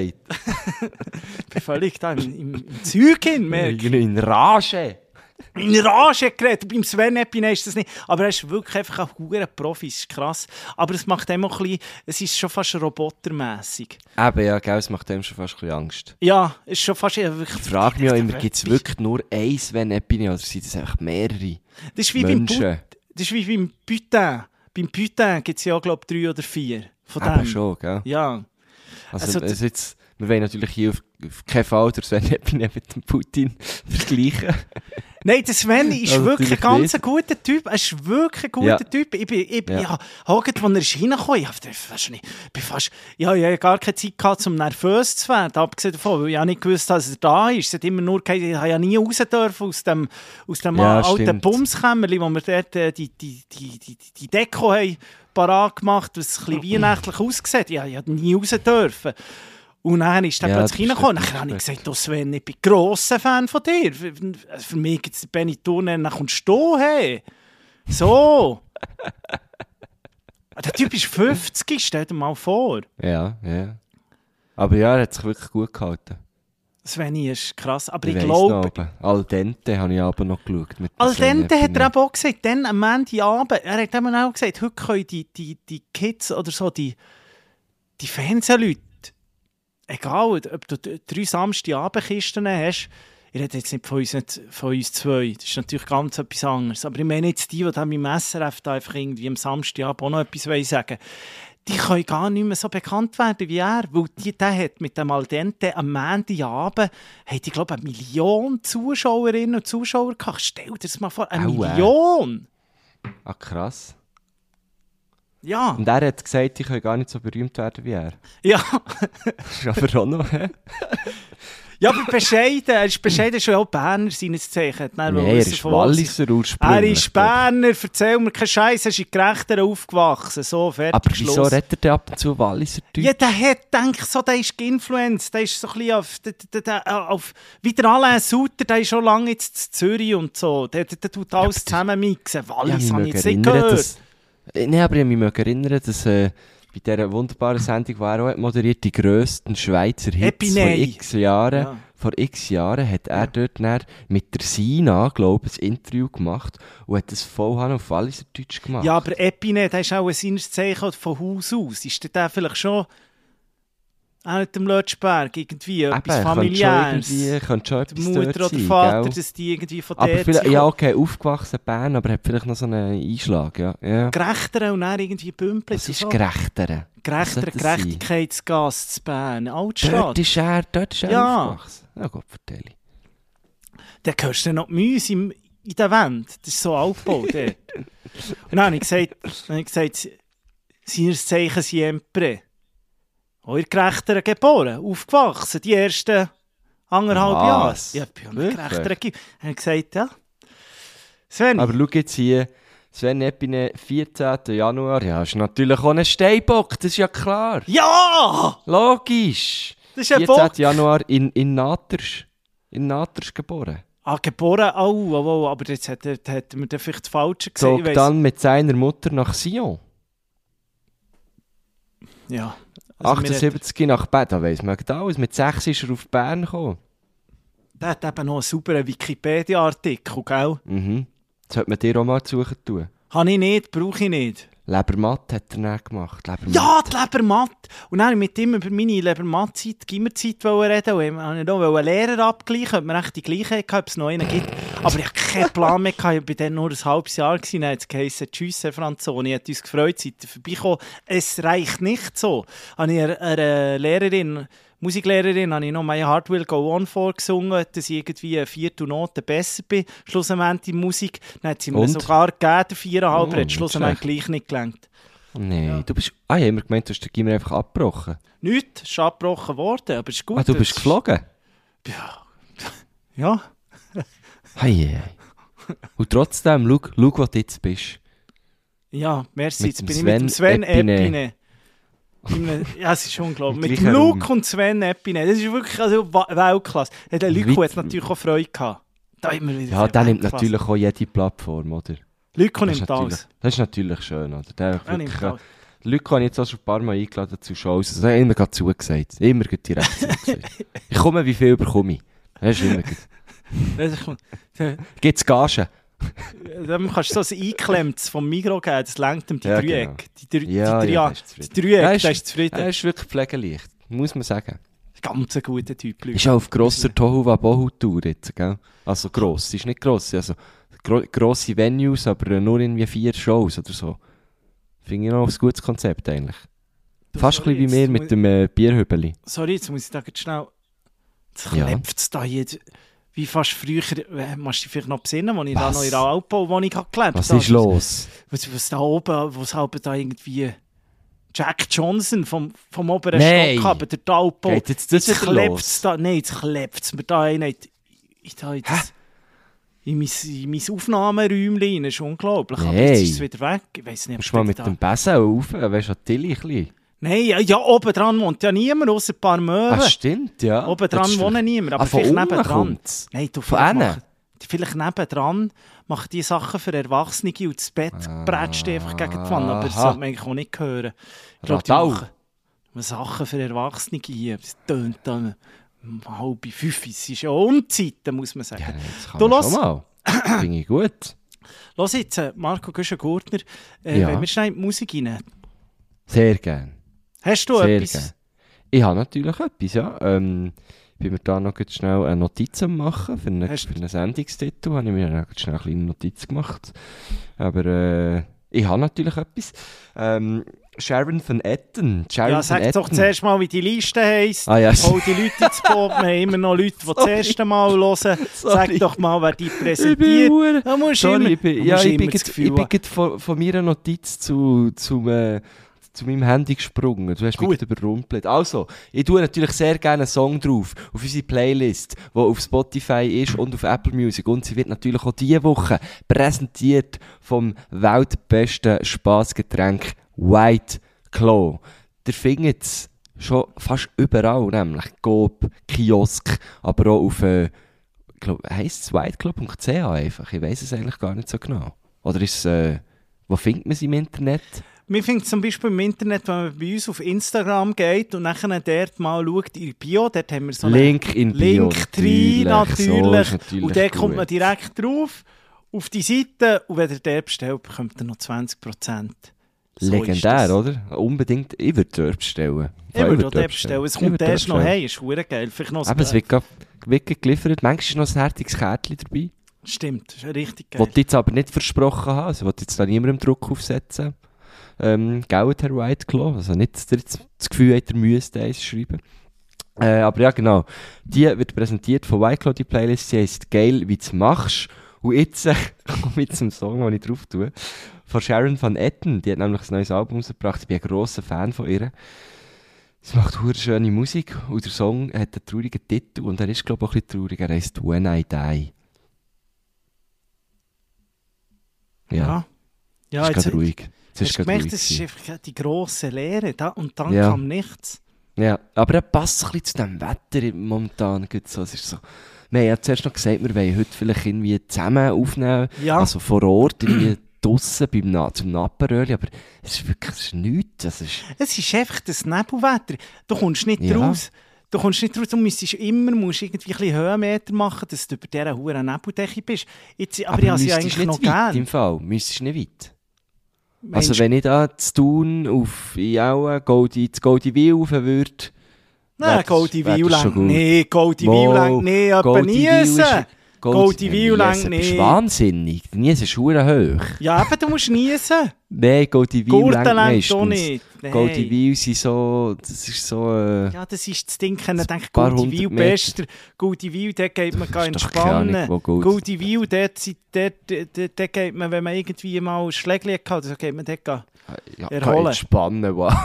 ich bin völlig da im, im, im Zeug hin, merk. In Rage. In Rage geredet. Beim Sven Epine ist das nicht. Aber er ist wirklich einfach ein guter Profi, das ist krass. Aber es macht ihm auch ein bisschen, es ist schon fast robotermässig. Eben, ja, gell, es macht dem schon fast ein bisschen Angst. Ja, es ist schon fast... Ich Ich frage mich auch immer, gibt es wirklich nur ein Sven Epine oder sind es einfach mehrere Das ist wie beim, Menschen? Put, das ist wie beim Putin. Beim Putin gibt es ja, glaube ich, drei oder vier. Von Eben dem. schon, gell? Ja. Also, Also, es jetzt, wir wollen natürlich hier auf, auf keinen Fall den Sven Epine mit dem Putin vergleichen. Nein, der Sven ist Also wirklich ein natürlich ganz nicht. ein guter Typ. Er ist wirklich ein guter Ja. Typ. Ich bin, ich, Ja. ja. ja, als er ist reingekommen, ich habe fast nicht, ich bin fast, ja, ich habe gar keine Zeit gehabt, um nervös zu werden. Abgesehen davon, weil ich auch nicht gewusst habe, dass er da ist. Es hat immer nur gesagt, ich habe ja nie raus dürfen aus dem, aus dem Ja, alten stimmt. Bumskämmerli, wo wir dort äh, die, die, die, die, die Deko haben parat gemacht, was ein bisschen weihnachtlich aussieht. Ja, ich habe nie raus dürfen. Und dann ist er Ja, plötzlich das ist reingekommen. wirklich Dann habe ich gut. gesagt, oh Sven, ich bin ein grosser Fan von dir. Für, für mich gibt es Benny Turner, dann kommst du hey. So. Der Typ ist fünfzig, stell dir mal vor. Ja, ja. Aber ja, er hat sich wirklich gut gehalten. Sveni ist krass. Aber ich, weiss glaube, noch, aber Al dente habe ich aber noch geschaut. Mit Al Sven dente hat Epine. er eben auch gesagt, dann am Montagabend, er hat eben auch gesagt, heute können die, die, die Kids oder so, die, die Fernsehleute, egal, ob du d- drei Samstagabendkisten hast, ich rede jetzt nicht von uns, nicht von uns zwei, das ist natürlich ganz etwas anderes, aber ich meine jetzt die, die dann beim S R F da einfach irgendwie am Samstagabend auch noch etwas wollen sagen, die können gar nicht mehr so bekannt werden wie er, weil die, der hat mit dem Al dente am Montagabend, hat ich glaube eine Million Zuschauerinnen und Zuschauer gehabt. Stell dir das mal vor, eine Au, äh. Million! Ah, krass. Ja. Und er hat gesagt, ich kann gar nicht so berühmt werden wie er. Ja. Das ist aber auch noch, hä? Ja, aber bescheiden. Er ist bescheiden, schon auch Berner seines Zeichen. Nein, er ist Walliser ursprünglich. Er ist Berner, erzähl mir keinen Scheiß, er ist in Gerechteren aufgewachsen. So, fertig, aber wieso Schluss. redet er denn ab und zu Walliser Deutsch? Ja, der hat, denke ich, so, der ist geinfluenced. Der ist so ein bisschen auf, der, der, der, auf wie der Alain Sutter, der ist schon lange jetzt in Zürich und so. Der, der, der tut alles ja, zusammen mixen. Wallis ja, habe ich jetzt nicht gehört. Dass, nein, aber ich mich erinnern, dass äh, bei dieser wunderbaren Sendung, die er auch moderiert, die grössten Schweizer Hits Epinei. vor x Jahren. Ja. Vor x Jahren hat er ja. dort mit der Sina, glaube ich, ein Interview gemacht und hat das voll auf Walliser Deutsch gemacht. Ja, aber Epinei, der ist auch ein seines Zeichen von Haus aus. Ist der vielleicht schon auch nicht am Lötschberg irgendwie Eben, etwas Familiäres? Könnte schon etwas die Mutter dort oder sein, Vater, gell? dass die irgendwie von aber dort sind. Ja, okay, aufgewachsen Bern, aber hat vielleicht noch so einen Einschlag, ja. ja. Gerechteren und dann irgendwie Bümplitz. Was ist so. Gerechteren? Gerechteren, Gerechtigkeitsgast zu Bern, Altstadt. Dort ist er, dort ist er ja. aufgewachsen. Ja, Gott, vertelle. Dann hörst du noch die Mäuse in der Wand. Das ist so altbau dort. Und dann habe ich gesagt, dann habe ich gesagt seines Zeichen siempre. Euer Gerechteren geboren, aufgewachsen, die ersten anderthalb Jahre. Ja, ich bin ein Gerechteren. Dann habe ich gesagt, ja. Sven. Aber schau jetzt hier, Sven Epinei, vierzehnten Januar, ja, ist natürlich auch ein Steinbock, das ist ja klar. Ja! Logisch. Das ist ein vierzehnten Bock. Januar in, in Naters. In Naters geboren. Ah, geboren, oh, oh, oh, aber jetzt hat, hat, hat man da vielleicht das Falsche gesehen. Zog dann mit seiner Mutter nach Sion. Ja. Also achtundsiebzig nach Bern, da weiss man alles. Mit sechs ist er auf Bern gekommen. Der hat eben noch einen sauberen Wikipedia-Artikel, gell? Mhm. Das sollte man dir auch mal suchen tun. Habe ich nicht, brauche ich nicht. Lebermatt hat er dann gemacht. Lebermatt. Ja, die Lebermatt! Und dann mit ihm über meine Lebermatt-Zeit, die Gimmerzeit reden und ich wollte noch einen Lehrer abgleichen, ob man echt die gleiche hatte, ob es noch einen gibt. Aber ich hatte keinen Plan mehr, ich war dann nur ein halbes Jahr, dann hat es geheißen, tschüss, Herr Franzoni, hat uns gefreut, seid ihr vorbeigekommen. Es reicht nicht so. Habe ich eine, eine Lehrerin, Musiklehrerin, habe ich noch «My Heart Will Go On» vorgesungen, dass ich irgendwie eine Viertelnote besser bin, schlussendlich in Musik. Dann hat sie mir und? sogar gegeben, der viereinhalb, oh, hat schlussendlich gleich nicht gelangt. Nein, ja. du bist... Ah, ich habe immer gemeint, du hast den Gimmer einfach abgebrochen. Nichts, es ist abgebrochen worden, aber es ist gut. Ah, du bist geflogen? Ja. Ja. Hei, hei. Und trotzdem, schau, schau, wo du jetzt bist. Ja, merci, mit jetzt bin Sven ich mit dem Sven Epinei. Epinei. Ja, es ist unglaublich. Mit dem Luke und Sven Epinei. Das ist wirklich also Weltklasse. Ja, der Luke hat natürlich auch Freude gehabt. Da immer wieder ja, der nimmt natürlich auch jede Plattform, oder? Luke nimmt alles. Das ist natürlich schön, oder? Der er nimmt alles. Luke habe ich jetzt auch schon ein paar Mal eingeladen zu Shows. Also, er hat immer gerade zugesagt. Immer direkt zugesagt. Ich komme, wie viel bekomme ich? Das ist immer gut. Gibt es Gagen? Dann kannst du so ein eingeklemmtes vom Migros geben, das lenkt ihm die ja, Dreieck. Genau. Die, die, ja, die, ja, die, die Dreieck, da ist zufrieden. Er ist wirklich pflegeleicht, muss man sagen. Ganz ein guter Typ. Leute. Ist auch auf grosser Tohuwabohu-Tour jetzt, gell? Also gross, ist nicht gross, also gro grosse Venues, aber nur irgendwie vier Shows oder so. Finde ich noch ein gutes Konzept eigentlich. Du, Fast sorry, ein bisschen wie wir mit dem äh, Bierhübeli. Sorry, jetzt muss ich da schnell... Jetzt ja. klebt es da jetzt... Wie fast früher, äh, musst du dich vielleicht noch besinnen, als ich was? da noch in der Altbauwohnung gelebt habe. Was ist los? Was, was da oben, was halt da irgendwie Jack Johnson vom, vom oberen Nein. Stock haben, der Altbau. Geht jetzt das jetzt los? Da, nein, jetzt klebt es mir da rein. Ich, ich, da jetzt in mein, in mein Aufnahmeräumchen rein, das ist unglaublich. Nein. Aber jetzt ist es wieder weg. Ich weiss nicht, musst du mal mit da... dem Besen rauf, weißt du, Tilly ein bisschen. Nein, ja, ja oben dran wohnt ja niemand, außer ein paar Möwen. Ach, stimmt, ja. Oben dran wohnen niemand, aber ah, vielleicht nebendran. Nein, du, von vielleicht, machen, vielleicht nebendran machen die Sachen für Erwachsene und das Bett ah, prätscht einfach gegen die Wand, aber das sollte man eigentlich auch nicht hören. Ich glaube, die machen Sachen für Erwachsene hier, das tönt dann um halb fünf, es ist ja Unzeit, muss man sagen. Ja, das kann du, man schon mal. Finde ich gut. Los jetzt, Marco Güschen-Gurtner, äh, ja. wenn wir schnell in die Musik rein. Sehr gerne. Hast du Sehr etwas? Gern. Ich habe natürlich etwas, ja. Ähm, ich bin mir da noch schnell eine Notiz machen für einen, für einen Sendungstitel. Habe ich mir noch schnell eine kleine Notiz gemacht. Aber äh, ich habe natürlich etwas. Ähm, Sharon van Etten. Sharon Ja, sag doch zuerst mal, wie die Liste heisst. Ah, ja. Hol die Leute ins Boot. Wir haben immer noch Leute, die das erste Mal hören. Sag doch mal, wer die präsentiert. Ich Da musst Sorry, immer, ich bin, ja, ich bin, grad, ich bin grad von, von meiner Notiz zu, zu, äh, zu meinem Handy gesprungen. Du hast mich überrumpelt. Also, ich tue natürlich sehr gerne einen Song drauf auf unsere Playlist, die auf Spotify ist und auf Apple Music. Und sie wird natürlich auch diese Woche präsentiert vom weltbesten Spassgetränk White Claw. Der findet es schon fast überall, nämlich Coop, Kiosk, aber auch auf, äh, glaub, heisst es whiteclaw punkt c h einfach? Ich weiss es eigentlich gar nicht so genau. Oder ist es, äh, wo findet man es im Internet? Wir finden zum Beispiel im Internet, wenn man bei uns auf Instagram geht und nachher dort mal schaut in Bio, dort haben wir so einen Link in Bio. Link drin, natürlich. So natürlich. Und dort gut. kommt man direkt drauf, auf die Seite, und wenn ihr dort bestellt, bekommt ihr noch zwanzig Prozent. So Legendär, oder? Unbedingt. Ich würde dort bestellen. Ich würde dort bestellen. Es kommt erst noch hey, ist verdammt geil. Vielleicht noch aber es wird, wird geliefert. Manchmal ist noch ein herziges Kärtchen dabei. Stimmt, das ist richtig geil. Was ich jetzt aber nicht versprochen habe, also wollte jetzt da niemandem Druck aufsetzen. Ähm, Geld, Herr Whiteclaw. Also nicht, dass ihr jetzt das Gefühl habt, ihr müsst eins schreiben. Äh, aber ja, genau. Die wird präsentiert von Whiteclaw, die Playlist. Sie heisst «Geil, wie du machst». Und jetzt äh, komme ich zum Song, den ich drauf tue. Von Sharon van Etten. Die hat nämlich ein neues Album rausgebracht. Ich bin ein grosser Fan von ihr. Sie macht hure schöne Musik. Und der Song hat einen traurigen Titel. Und er ist, glaube ich, auch ein bisschen traurig. Er heisst «When I Die». Ja. Ja, ja ist jetzt gerade ruhig. Hast du gemerkt, das ist einfach die grosse Leere. Da, und dann ja. kam nichts. Ja, aber er passt ein bisschen zu dem Wetter momentan. So, es ist so... Wir haben ja zuerst noch gesagt, wir wollen heute vielleicht irgendwie zusammen aufnehmen. Ja. Also vor Ort, irgendwie draussen beim Na- zum Napperöli. Aber es ist wirklich es ist nichts. Es ist, es ist einfach das Nebelwetter. Du kommst nicht ja. raus. Du kommst nicht raus. Du müsstest immer musst irgendwie ein bisschen Höhenmeter machen, dass du über dieser hohen Nebeldecke bist. Jetzt, aber, aber ich habe sie eigentlich noch gerne. Im Fall. Müsstest du nicht weit. Meinst also wenn ich da zu tun auf ja, Goldi, zu Goldiwil rauf würde... Nein, Goldiwil lang nicht. Goldiwil lang nicht. Etwa Niesen. Goldiwil lang nicht. Du bist wahnsinnig. Niesen ist verdammt hoch. Ja, eben, du musst niesen. Nein, Goldiwil lang meistens. nicht. Goldiwil sind so... Das ist so... Äh, ja, das ist das Ding. Ich denke, Goldiwil bester. Goldiwil, dort geht man gar entspannen. Goldiwil, dort, dort, dort, dort geht man, wenn man irgendwie mal ein Schlägchen hat, also geht man dort ja, erholen. Entspannen, wow.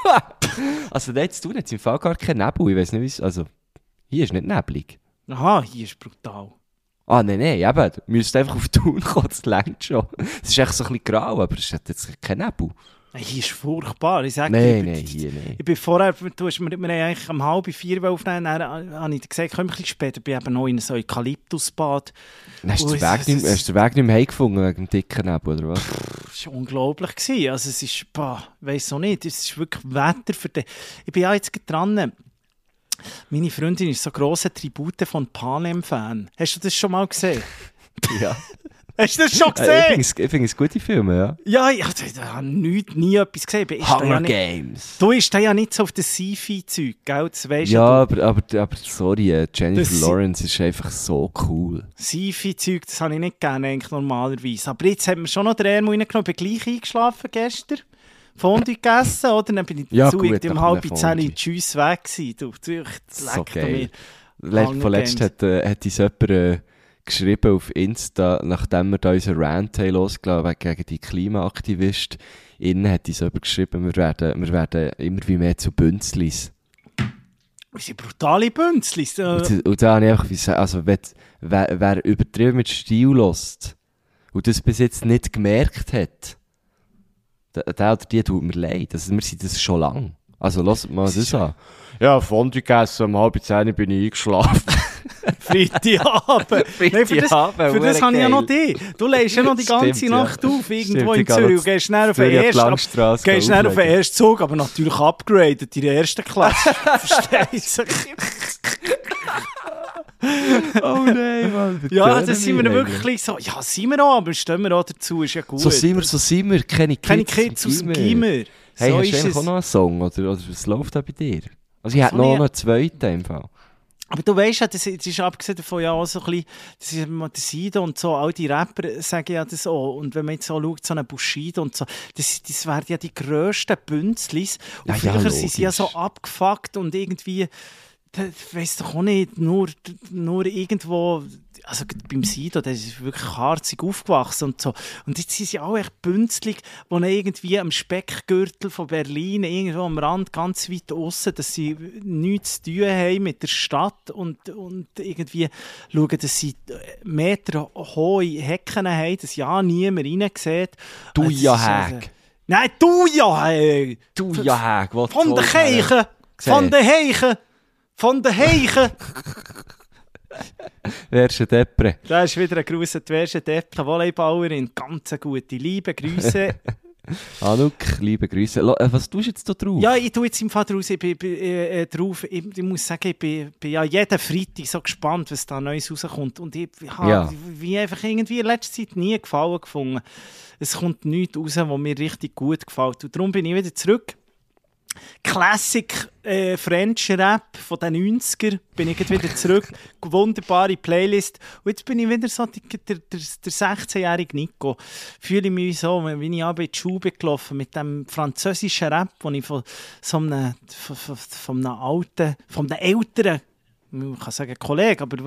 Also dort zu tun, jetzt im Fall gar kein Nebel. Ich weiss nicht, wie es... Also, hier ist nicht neblig. Aha, hier ist brutal. Ah, nein, nein, eben. Du müsst einfach auf Thun kommen, das längt schon. Es ist echt so ein bisschen grau, aber es hat jetzt kein Nebel. Hier ist furchtbar. Ich sage nein, nein, hier nicht. Ich bin vorher, du hast, wir, wir haben eigentlich um halb vier aufnehmen, dann habe ich gesagt, komm ein bisschen später, ich bin eben noch in so Eukalyptusbad. Hast du den Weg nicht, hast du den Weg nicht mehr heimgefunden wegen dem dicken Nebel, oder was? Das war unglaublich gewesen. Also es ist, boah, ich weiss auch nicht, es ist wirklich Wetter für den... Ich bin ja jetzt dran, meine Freundin ist so grosser Tribute von Panem-Fan. Hast du das schon mal gesehen? Ja. Hast du das schon gesehen? Ich finde es gute Filme, ja. Ja, ich, ich, ich habe nie, nie etwas gesehen. Ist Hunger ja nicht, Games. Du bist da ja nicht so auf das Sci-Fi-Zeug, gell? Das weißt ja, ja, aber, aber, aber sorry, Jennifer das Lawrence ist einfach so cool. Sci-Fi-Zeug, das habe ich nicht gerne eigentlich normalerweise. Aber jetzt haben wir schon noch den Ärmel reingenommen. Ich bin gleich eingeschlafen gestern. Fondue gegessen, oder? Dann bin ich ja, zu gut, um halb zehn Tschüss weg gewesen. Du, du, so geil. Vorletzt hat, äh, hat uns jemand äh, geschrieben auf Insta, nachdem wir da unseren Rant haben losgelassen gegen die Klimaaktivisten. Innen hat uns jemand geschrieben, wir werden, wir werden immer wie mehr zu Bünzlis. Wir sind brutale Bünzlis. Äh. Und, und da habe ich einfach gesagt, also wenn, wer, wer übertrieben mit Stil hört und das bis jetzt nicht gemerkt hat, der, der oder die tut mir leid. Also, wir sind das schon lang. Also, lasst mal das, das an. Ja, Fondue gegessen, um halb zehn bin ich eingeschlafen. Freitagabend. Nein, für das, für das habe ich ja noch die. Du legst ja noch die ganze Stimmt, Nacht ja. auf, irgendwo Stimmt, in Zürich. Und gehst schnell auf den ersten, ab, gehst schnell auf den ersten Zug, aber natürlich upgraded in der ersten Klasse. Verstehst du? Oh nein, Mann. Ja, das sind wir wirklich so. Ja, sind wir auch, aber stehen wir auch dazu, ist ja gut. So sind wir, so sind wir. Keine Kids, Keine Kids aus dem Gimmer. Hey, so hast du eigentlich auch noch einen Song, oder, oder was läuft da bei dir? Also ich hätte noch einen zweiten im Fall. Aber du weißt ja, das, das ist abgesehen davon ja auch so ein bisschen, das ist mal der Sido und so, all die Rapper sagen ja das auch. Und wenn man jetzt so schaut, so einen Bushido und so, das, das wären ja die grössten Bünzlis. Und ja, früher ja, sind sie ja so abgefuckt und irgendwie, ich weiss doch auch nicht, nur, nur irgendwo, also beim Sido, der ist wirklich harzig aufgewachsen und so. Und jetzt sind sie auch echt bünzlig, die irgendwie am Speckgürtel von Berlin, irgendwo am Rand, ganz weit aussen, dass sie nichts zu tun haben mit der Stadt und, und irgendwie schauen, dass sie Meter hohe Hecken haben, dass ja niemand rein sieht. Du Also, ja also, Häg. Nein, du ja Häg. Du ja Häg. Von der Kirche. Von der Heiche. Von der Heiche. Wer ist ein Depre? Da ist wieder ein Gruß an die Verge Deppler, Volleyballerin. Ganz eine gute, liebe Grüße. Anouk, liebe Grüße. Was tust du jetzt da drauf? Ja, ich tue jetzt im Fall draus. Ich bin, bin äh, drauf. Ich, ich muss sagen, ich bin, bin ja jeden Freitag so gespannt, was da Neues rauskommt. Und ich habe Ja. wie einfach irgendwie in letzter Zeit nie Gefallen gefunden. Es kommt nichts raus, was mir richtig gut gefällt. Und darum bin ich wieder zurück. Classic äh, French Rap von den neunziger bin ich wieder zurück. Wunderbare Playlist. Und jetzt bin ich wieder so der, der, der, der sechzehnjährige Nico. Fühle ich mich so, wie ich aber in die Schule gelaufen mit dem französischen Rap, den ich von so einem, von, von, von einem alten, von einem älteren, man kann sagen Kollege, aber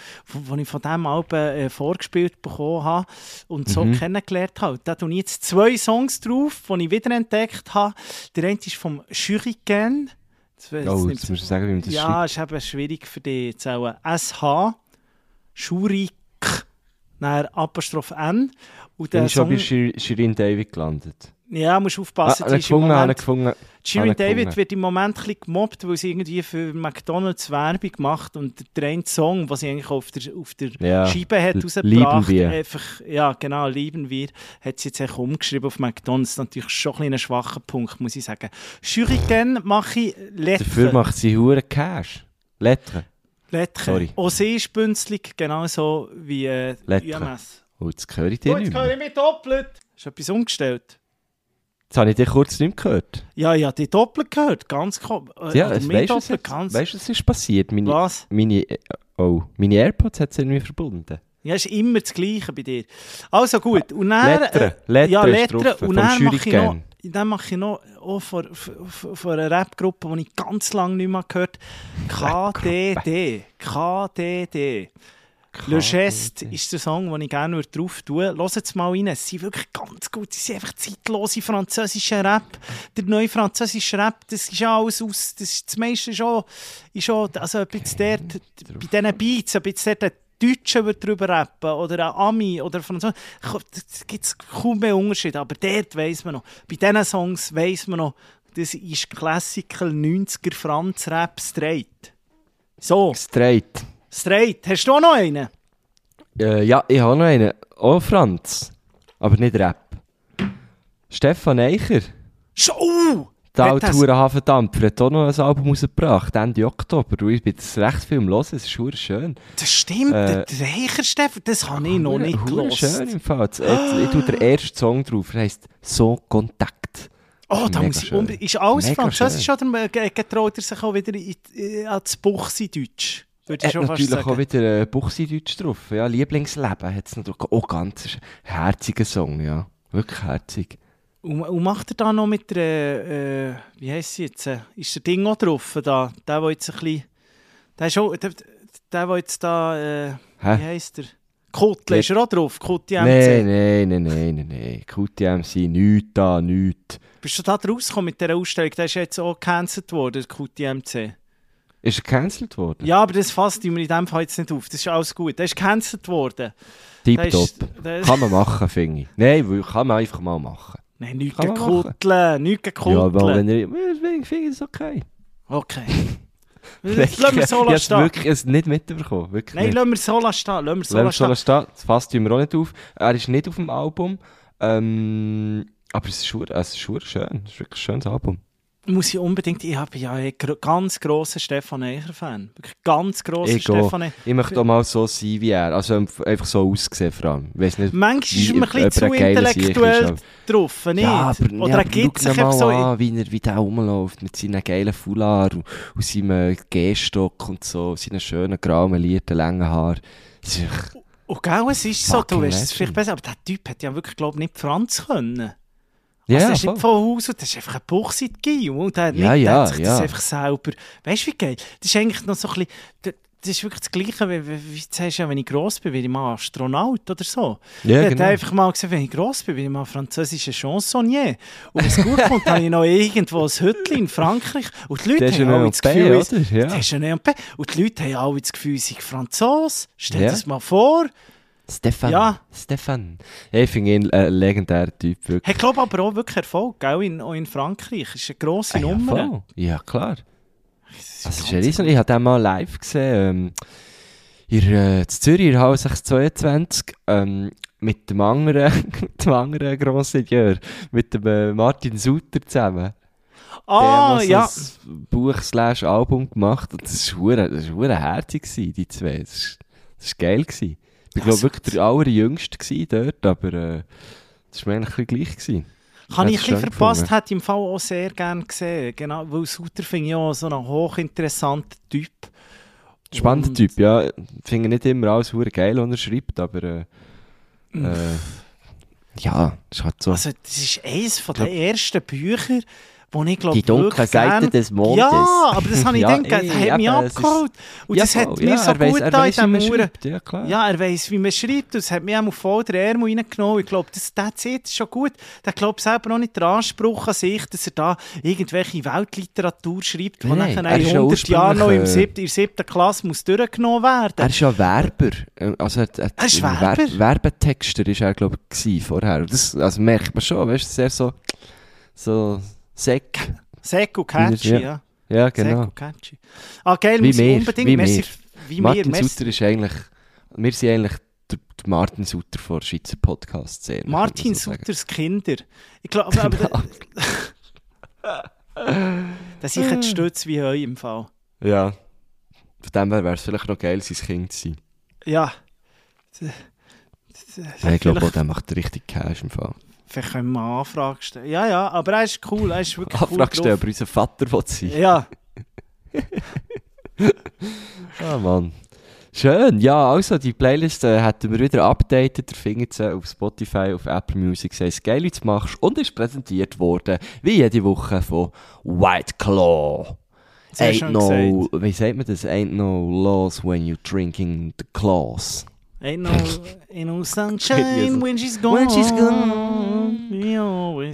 wo ich von diesem Album äh, vorgespielt bekommen habe und so Mhm. kennengelernt habe. Da tue ich jetzt zwei Songs drauf, die ich wiederentdeckt habe. Der eine ist vom Shuriken. Das, Oh, jetzt musst du sagen, wie man das ja, ist eben schwierig für dich zu sagen. S H, Shurik, dann Apostroph N. Und bin der ich schon Song, bei Shir- Shirin David gelandet. ja, musst aufpassen. Ah, die ah, ist im gefunden, Moment- gefunden. Shirin Ah, David gefunden. wird im Moment ein bisschen gemobbt, weil sie irgendwie für McDonalds Werbung macht und der eine Song, den sie eigentlich auf der, auf der Ja, Scheibe hat l- rausgebracht, Lieben wir. einfach, ja genau, lieben wir, hat sie jetzt eigentlich umgeschrieben auf McDonalds. Natürlich schon ein bisschen ein schwacher Punkt, muss ich sagen. Shuriken mache ich Lettre. Dafür macht sie hure Cash. Lettre. Lettre. Sorry. Auch sie ist bünzlig, genauso wie äh, Lettre. U M S. Oh, jetzt höre ich Oh, dich jetzt nicht höre mehr. ich mich doppelt. Hast du etwas umgestellt? Jetzt habe ich dich kurz nicht mehr gehört. Ja, ja, die doppelt gehört, ganz komisch. Äh, Ja, oder es- mich weißt du, was, doppelt, jetzt- ganz- weißt du, was ist passiert? Meine, Was? meine, oh, meine AirPods hat es irgendwie verbunden. Ja, ist immer das Gleiche bei dir. Also gut, und dann... Lettre. Lettre ja, ist Lettre. drauf, Und vom dann mache ich noch, Shuriken. dann mache ich noch auch von, von, von einer Rap-Gruppe, die ich ganz lange nicht mehr gehört habe. K D D. K D D. Le Geste ist der Song, den ich gerne drauf tue. Hört jetzt mal rein, sie sind wirklich ganz gut. Sie sind einfach zeitlose französische Rap. Der neue französische Rap, das ist ja alles aus... Das, ist, das meiste ist auch... Ist auch also ein bisschen dort, bei diesen Beats, ein bisschen dort ein Deutscher wird darüber rappen oder ein Ami oder Franzose. Da gibt es kaum mehr Unterschied, aber dort weiss man noch. Bei diesen Songs weiss man noch, das ist Classical neunziger Franz-Rap straight. So, Straight. straight. Hast du auch noch einen? Äh, ja, ich habe noch einen. Auch Franz. Aber nicht Rap. Stefan Eicher. Schon! Der Hat das- alte Hafendampfer hat auch noch ein Album rausgebracht, Ende Oktober. Du, ich bin jetzt recht viel am Hören, es ist verdammt schön. Das stimmt, Äh, der Dreher Steffen, das habe ich noch Hure- nicht hure schön gehört. im Fall. Jetzt, jetzt, ich tue den ersten Song drauf, der heisst «So Kontakt». Oh, da Mega muss ich schön. unbe- Ist alles Mega Französisch oder äh, getraut er sich auch wieder in, äh, ans Buchsi-Deutsch? Würde ich Hat schon fast natürlich sagen. auch wieder äh, Buchsi-Deutsch drauf. Ja, «Lieblingsleben» hat es natürlich auch ganz ein herziger Song, ja. Wirklich herzig. Und, und macht er da noch mit der, äh, wie heisst sie jetzt, äh, ist der Ding auch drauf da? Der, der jetzt ein bisschen, der ist auch, der, der, der jetzt da, äh, Hä? wie heisst der? Kutle, ist er auch drauf? Kutle M Nein, C. nein, nein, nein, nein, nein. Q T M C, nichts da, nichts. Bist du da rausgekommen mit dieser Ausstellung? Der ist jetzt auch gecancelt worden, der Q T M C. Ist er gecancelt worden? Ja, aber das fasst mir in dem Fall jetzt nicht auf. Das ist alles gut. Der ist gecancelt worden. Der Tipptopp. ist- der ist- Kann man machen, finde ich. Nein, weil kann man einfach mal machen. Nein, nichts Kann gegen man machen. Kutle, nichts gegen Ja, aber Kutle. wenn er... Deswegen finde ich es okay. Okay. Jetzt lassen wir so Ich habe stehen. wirklich es nicht mitbekommen. Wirklich Nein, nicht. lassen wir so stehen. Lassen wir so Lassen wir stehen. so stehen. Das fasst wir auch nicht auf. Er ist nicht auf dem Album. Ähm, aber es ist schon, es ist schon schön. Es ist wirklich ein schönes Album. muss ich unbedingt, ich bin ja ein ganz grosser Stefan Eicher-Fan. Wirklich ganz grosser ich Stefan Eicher. Ich möchte auch mal so sein wie er. Also einfach so aussehen vor allem. Ich weiss nicht, manchmal ist man ein bisschen zu intellektuell drauf, nicht? Ja, aber, Oder ja, er gibt sich mal so... an, wie, er, wie der rumläuft mit seinen geilen Foulard und, und seinem Gehstock und so, seinen schönen, graumelierten, langen Haaren. Und gell, es ist so, du weißt es vielleicht besser, aber der Typ hat ja wirklich, glaube ich, nicht Franz können. Ja, also, das ist voll. nicht von Haus aus, das ist einfach ein Buchseit-Gil. Und der, ja, nicht, ja, der hat sich ja. das einfach selber... Weißt du, wie geil? Das ist eigentlich noch so ein bisschen... Das ist wirklich das Gleiche, wie, wie, wie du sagst, ja, wenn ich gross bin, bin ich mal Astronaut oder so. Ja, ich genau. habe einfach mal gesagt, wenn ich gross bin, bin ich mal französischer Chansonnier. Und wenn es gut kommt, habe ich noch irgendwo ein Hütchen in Frankreich. Und die Leute haben alle das Gefühl... Oder? Ja. Das ist ein E und P. Und die Leute haben alle das Gefühl, sie sind Franzose. Stell dir Ja. das mal vor. Stefan. Ja. Stefan. Ja, ich finde ihn ein legendärer Typ. Wirklich. Ich glaube aber auch wirklich Erfolg, auch in, auch in Frankreich. Das ist eine grosse Ah, ja, Nummer. voll. Ja, klar. Das Das ist ganz ja riesen. Ich habe den mal live gesehen. Ähm, in äh, Zürich, in der Halle sechshundertzweiundzwanzig. Ähm, mit dem anderen, mit dem anderen Grossseigneur. Mit dem äh, Martin Suter zusammen. Ah, der ja. hat so ein Buch-Album gemacht. Und das war verdammt herzig, die zwei. Das war geil. Gewesen. Ich glaube Also, wirklich der allerjüngste dort, aber äh, das war mir eigentlich ein bisschen gleich gewesen. Kann ich ein Hat's bisschen schön verpasst, gefunden. hätte ich im Fall auch sehr gerne gesehen. Genau, weil Suter finde ich auch so einen hochinteressanten Typ. Spannender Und- Typ, ja. Ich finde nicht immer alles verdammt geil, was er schreibt, aber äh, äh, ja, ist halt so. Also, das ist eines von den ersten Büchern, wo ich glaube Die dunkle Seite des Mondes. Ja, aber das habe ich Ja, gedacht, das eh, hat mich eben, es ist- abgeholt. Und ja, das hat voll, mir ja, so er weiss- gut er da in weiss, wie man diesem Uhren. schreibt, ja, klar. Ja, er weiss, wie man schreibt. Und es hat mich auch voll den Ärmel reingenommen. Ich glaube, das, das ist schon gut. Der glaubt selber noch nicht den Anspruch an sich, dass er da irgendwelche Weltliteratur schreibt, die Nein, nachher er in ist ja hundert Jahren noch im ursprünglich, äh, siebten, in der siebten Klasse muss durchgenommen werden. Er ist ja Werber. Äh, Also, er, er, Er ist ein Werber? Werbetexter ist er, glaube ich, gewesen vorher. Und das also merkt man schon, weißt du, sehr so, so Säck. Säck und catchy, Ja. ja. Ja, Säck genau. und catchy. Ah, geil, Wie muss ich wir, unbedingt. wie Merci, wir. wie Martin wir. Merci. Sutter ist eigentlich, wir sind eigentlich der, der Martin Sutter von der Schweizer Podcast-Szene. Martin kann man so sagen. Sutters Kinder. Ich glaube, aber, Genau. aber das ist jetzt stütz wie heu im Fall. Ja. Von dem her wäre es vielleicht noch geil, sein Kind zu sein. Ja. Ja, ich glaube auch, der macht richtig Cash im Fall. Vielleicht können wir mal Anfragen stellen. Ja, ja, aber er ist cool. Er ist wirklich cool Anfrage stellen, drauf. aber unser Vater will sein. Ja. Ah, Mann. Schön. Ja, also, die Playlist äh, hätten wir wieder updated. Ihr findet sie auf Spotify, auf Apple Music. Sei es geil, wie du es machst. Und ist präsentiert worden, wie jede Woche, von White Claw. Sehr Ain't schön no, wie sagt man das? Ain't no laws when you're drinking the claws. Ain't no, ain't no sunshine when she's gone. When she's gone. We always...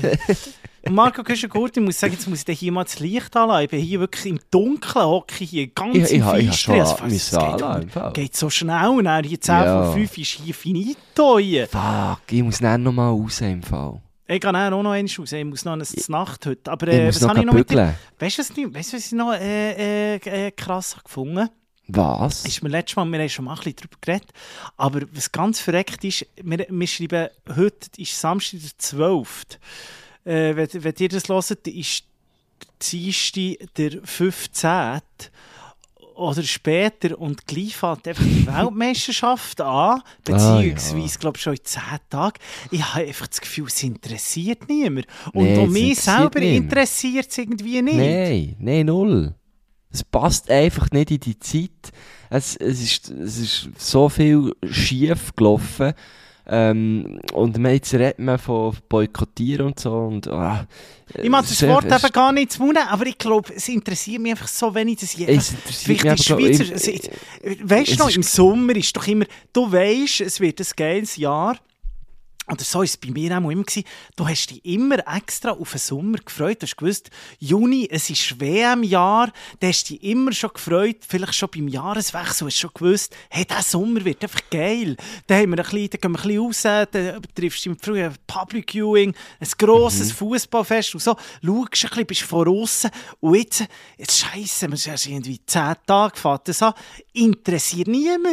Und Marco Köschen-Kurt, ich muss sagen, jetzt muss ich dir hier mal das Licht anlassen. Ich bin hier wirklich im Dunkeln, hocke hier ganz Ich, ich, im ich, ich Feinsten. habe schon Es müssen geht, anlassen, im Fall. geht so schnell. Und dann hier zehn Ja. von fünf ist hier finito. Hier. Fuck, ich muss dann noch mal raus im Fall. Ich gehe dann auch noch eins raus. Ich muss noch eine Nacht heute. Aber Ich äh, muss was noch habe ich noch mit dir... bügeln. Weißt du, was, nicht- weißt du, was ich noch äh, äh, äh, krass habe gefunden? Was? Ist mir letztes Mal, wir haben schon mal ein bisschen darüber geredet, aber was ganz verreckt ist, wir, wir schreiben, heute ist Samstag der zwölfte Äh, wenn, wenn ihr das hört, ist der Dienstag der fünfzehnte oder später und gleich fängt einfach die Weltmeisterschaft an, beziehungsweise, Ah, ja. glaube ich, schon in zehn Tagen. Ich habe einfach das Gefühl, es interessiert niemand. Und Nee, auch es mich interessiert selber niemand. interessiert es irgendwie nicht. Nein, nein, null. Es passt einfach nicht in die Zeit. Es, es, ist, es ist so viel schief gelaufen. Ähm, und man, jetzt redet man von Boykottieren und so. Und, ah, Ich mag es das ist Wort einfach- eben gar nicht zu nehmen, aber ich glaube, es interessiert mich einfach so wenig, dass ich Es einfach... interessiert Vielleicht mich die aber, glaub, Schweizer... ich- Weißt es du noch, ist- im Sommer ist doch immer... Du weisst, es wird ein geiles Jahr. Oder so war es bei mir auch immer gewesen. Du hast dich immer extra auf den Sommer gefreut. Du hast gewusst, Juni, es ist W M-Jahr. Du hast dich immer schon gefreut, vielleicht schon beim Jahreswechsel, hast du schon gewusst, hey, dieser Sommer wird einfach geil. Dann, haben wir ein bisschen, dann gehen wir ein bisschen raus, dann triffst du im Frühjahr Public Viewing, ein grosses Mhm. Fußballfest und so. Schaust ein bisschen, bist von außen. Und jetzt, jetzt scheisse, wir sind irgendwie zehn Tage, fährt das an. Interessiert niemand.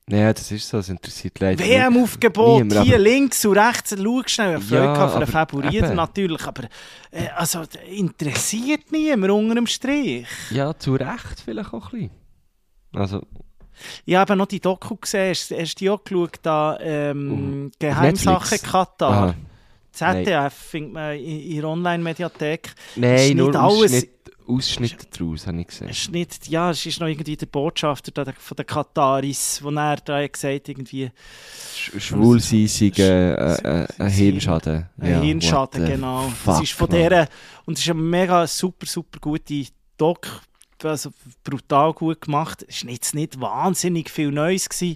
Ja, das ist so, das interessiert leider W M-Aufgebot, hier links und rechts, schau schnell, Freude ja, für den Favoriten natürlich, aber äh, also, interessiert niemand unter dem Strich. Ja, zu Recht vielleicht auch ein bisschen. Also... Ich habe noch die Doku gesehen, hast, hast du die auch geschaut, da, ähm, uh, Geheimsache Katar. Aha. Z D F findet man in, in der Online-Mediathek. Nein, nur alles, Ausschnitt, Ausschnitte daraus, habe ich gesehen. Es ist nicht, ja, es ist noch irgendwie der Botschafter da, der, von den Kataris, wo er da gesagt irgendwie... Sch schwul sein, sei äh, äh, ein Hirnschaden. Ein ja, Hirnschaden, genau. Fuck, das ist von der, und es ist eine mega super, super gute Doc, also brutal gut gemacht. Es war jetzt nicht wahnsinnig viel Neues gewesen.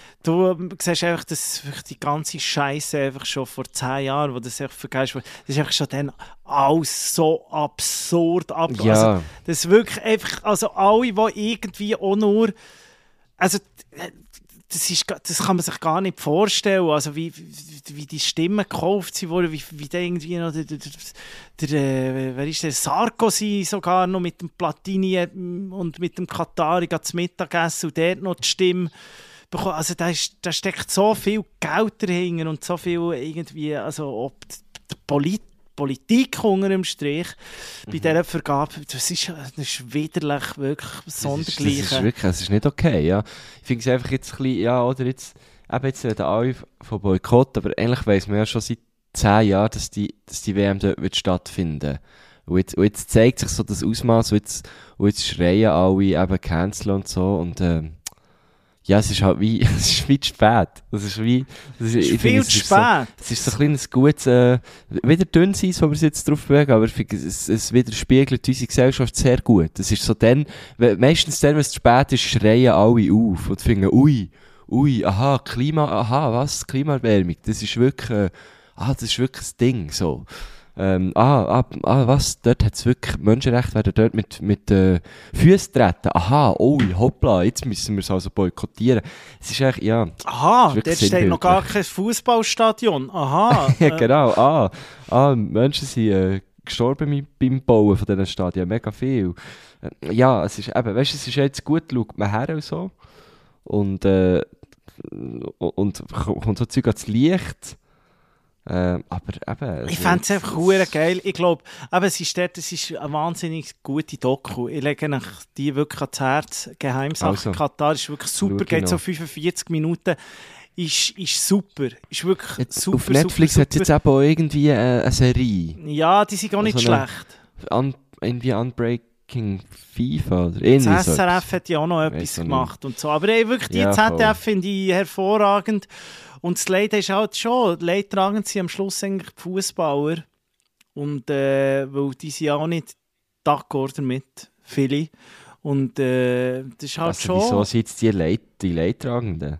Du siehst einfach, dass die ganze Scheiße einfach schon vor zehn Jahren, wo das einfach vergessen das ist einfach schon dann alles so absurd ab. Ja. Also, das ist wirklich einfach, also alle, die irgendwie auch nur, also das, ist, das kann man sich gar nicht vorstellen, also wie, wie, wie die Stimmen gekauft wurden, wie, wie der irgendwie noch der, der, der, der, wer ist der, Sarkozy sogar noch mit dem Platini und mit dem Katari zum Mittagessen und dort noch die Stimme. Also da, ist, da steckt so viel Geld dahinter und so viel irgendwie, also ob die Polit Politik unter dem Strich mhm. bei dieser Vergabe, das ist, das ist widerlich, wirklich sondergleichen. Das ist wirklich, das ist nicht okay, ja. Ich finde es einfach jetzt ein bisschen, ja, oder jetzt, eben jetzt reden alle von Boykott, aber eigentlich weiss man ja schon seit zehn Jahren, dass die, dass die W M dort wird stattfinden. Und jetzt, und jetzt zeigt sich so das Ausmaß und jetzt, und jetzt schreien alle eben canceln und so und ähm, ja, es ist halt wie, es ist wie zu spät. Das ist wie, das ist, es ist ich viel finde, zu es spät. Ist so, es ist so ein kleines gutes, äh, wieder dünn sein, wo wir uns jetzt drauf bewegen, aber ich finde, es, es widerspiegelt unsere Gesellschaft sehr gut. Es ist so dann, meistens dann, wenn es zu spät ist, schreien alle auf und finden, ui, ui, aha, Klima, aha, was, Klimaerwärmung, das ist wirklich, äh, ah, das ist wirklich das Ding, so. Ähm, ah, ah, ah, was, dort hat es wirklich, Menschenrechte werden dort mit, mit äh, Füßen treten. Aha, oh, hoppla, jetzt müssen wir es also boykottieren. Es ist eigentlich, ja. Aha, dort steht noch gar kein Fußballstadion. Aha. Ja, genau, ah, ah, Menschen sind äh, gestorben beim Bauen von diesen Stadien, mega viel. Äh, ja, es ist eben, weißt du, es ist jetzt gut, schaut man her und so. Und, äh, und kommt so Zeug ans Licht. Äh, aber eben... Ich fände es einfach verdammt geil. Ich glaube, es ist dort, es ist eine wahnsinnig gute Doku. Ich lege nach die wirklich ans Herz. Geheimsache also, Katar ist wirklich super, geht so fünfundvierzig Minuten. Ist, ist super. Ist wirklich jetzt super, auf Netflix super, hat es jetzt eben auch irgendwie eine, eine Serie. Ja, die sind gar nicht also schlecht. Un, irgendwie Unbreaking FIFA oder irgendwie das S R F hat ja auch noch etwas gemacht und so. Aber ey, wirklich, die ja, Z D F finde ich hervorragend. Und das Leid ist halt schon, Leid tragen sie am Schluss eigentlich die Fußballer. Und äh, weil die sind ja auch nicht d'accord damit, viele. Und äh, das ist halt also, schon... Wieso sind jetzt die, Leid, die Leidtragenden?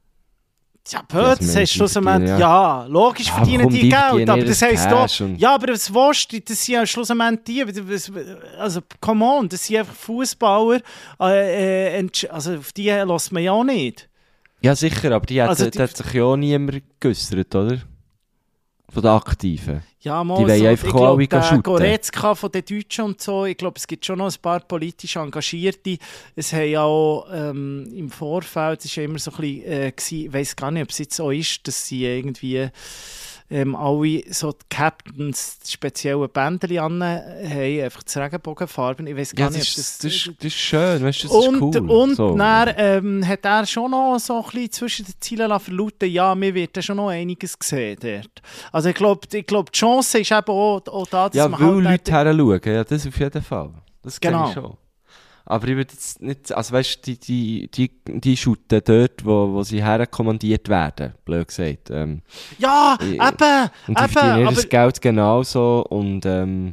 Ja, Pöt, das heisst schlussendlich, ja. ja, logisch ja, verdienen die, die Geld, aber das heisst doch, ja, aber was willst du, das sind ja schlussendlich die, also, come on, das sind einfach Fußballer, äh, äh, also auf die lässt man ja auch nicht. Ja, sicher, aber die hat, also die, hat sich ja auch niemand geäussert, oder? Von den Aktiven. Ja, mal die wollen so, einfach ich alle glaube, shooten. Goretzka von den Deutschen und so, ich glaube, es gibt schon noch ein paar politisch Engagierte. Es haben ja auch ähm, im Vorfeld, es war ja immer so ein bisschen, äh, ich weiss gar nicht, ob es jetzt so ist, dass sie irgendwie ähm, alle so die Captains spezielle Bänder an haben, einfach die Regenbogenfarben. Ich weiss gar ja, nicht, ob das... Das, das, das ist schön, weißt du, das und, ist cool. Und so. dann ähm, hat er schon noch so ein bisschen zwischen den Zielen verlauten, ja, mir wird schon noch einiges gesehen dort. Also ich glaube, ich glaub, die Chance ist eben auch, auch da, dass ja, man weil halt... Leute her schauen, ja, das auf jeden Fall. Das genau. Ich schon. Aber ich würde jetzt nicht, also weißt du, die, die, die, die shooten dort, wo, wo sie herkommandiert werden, blöd gesagt. Ähm, ja, ich, eben, und die eben. verdienen aber das Geld genauso und ähm,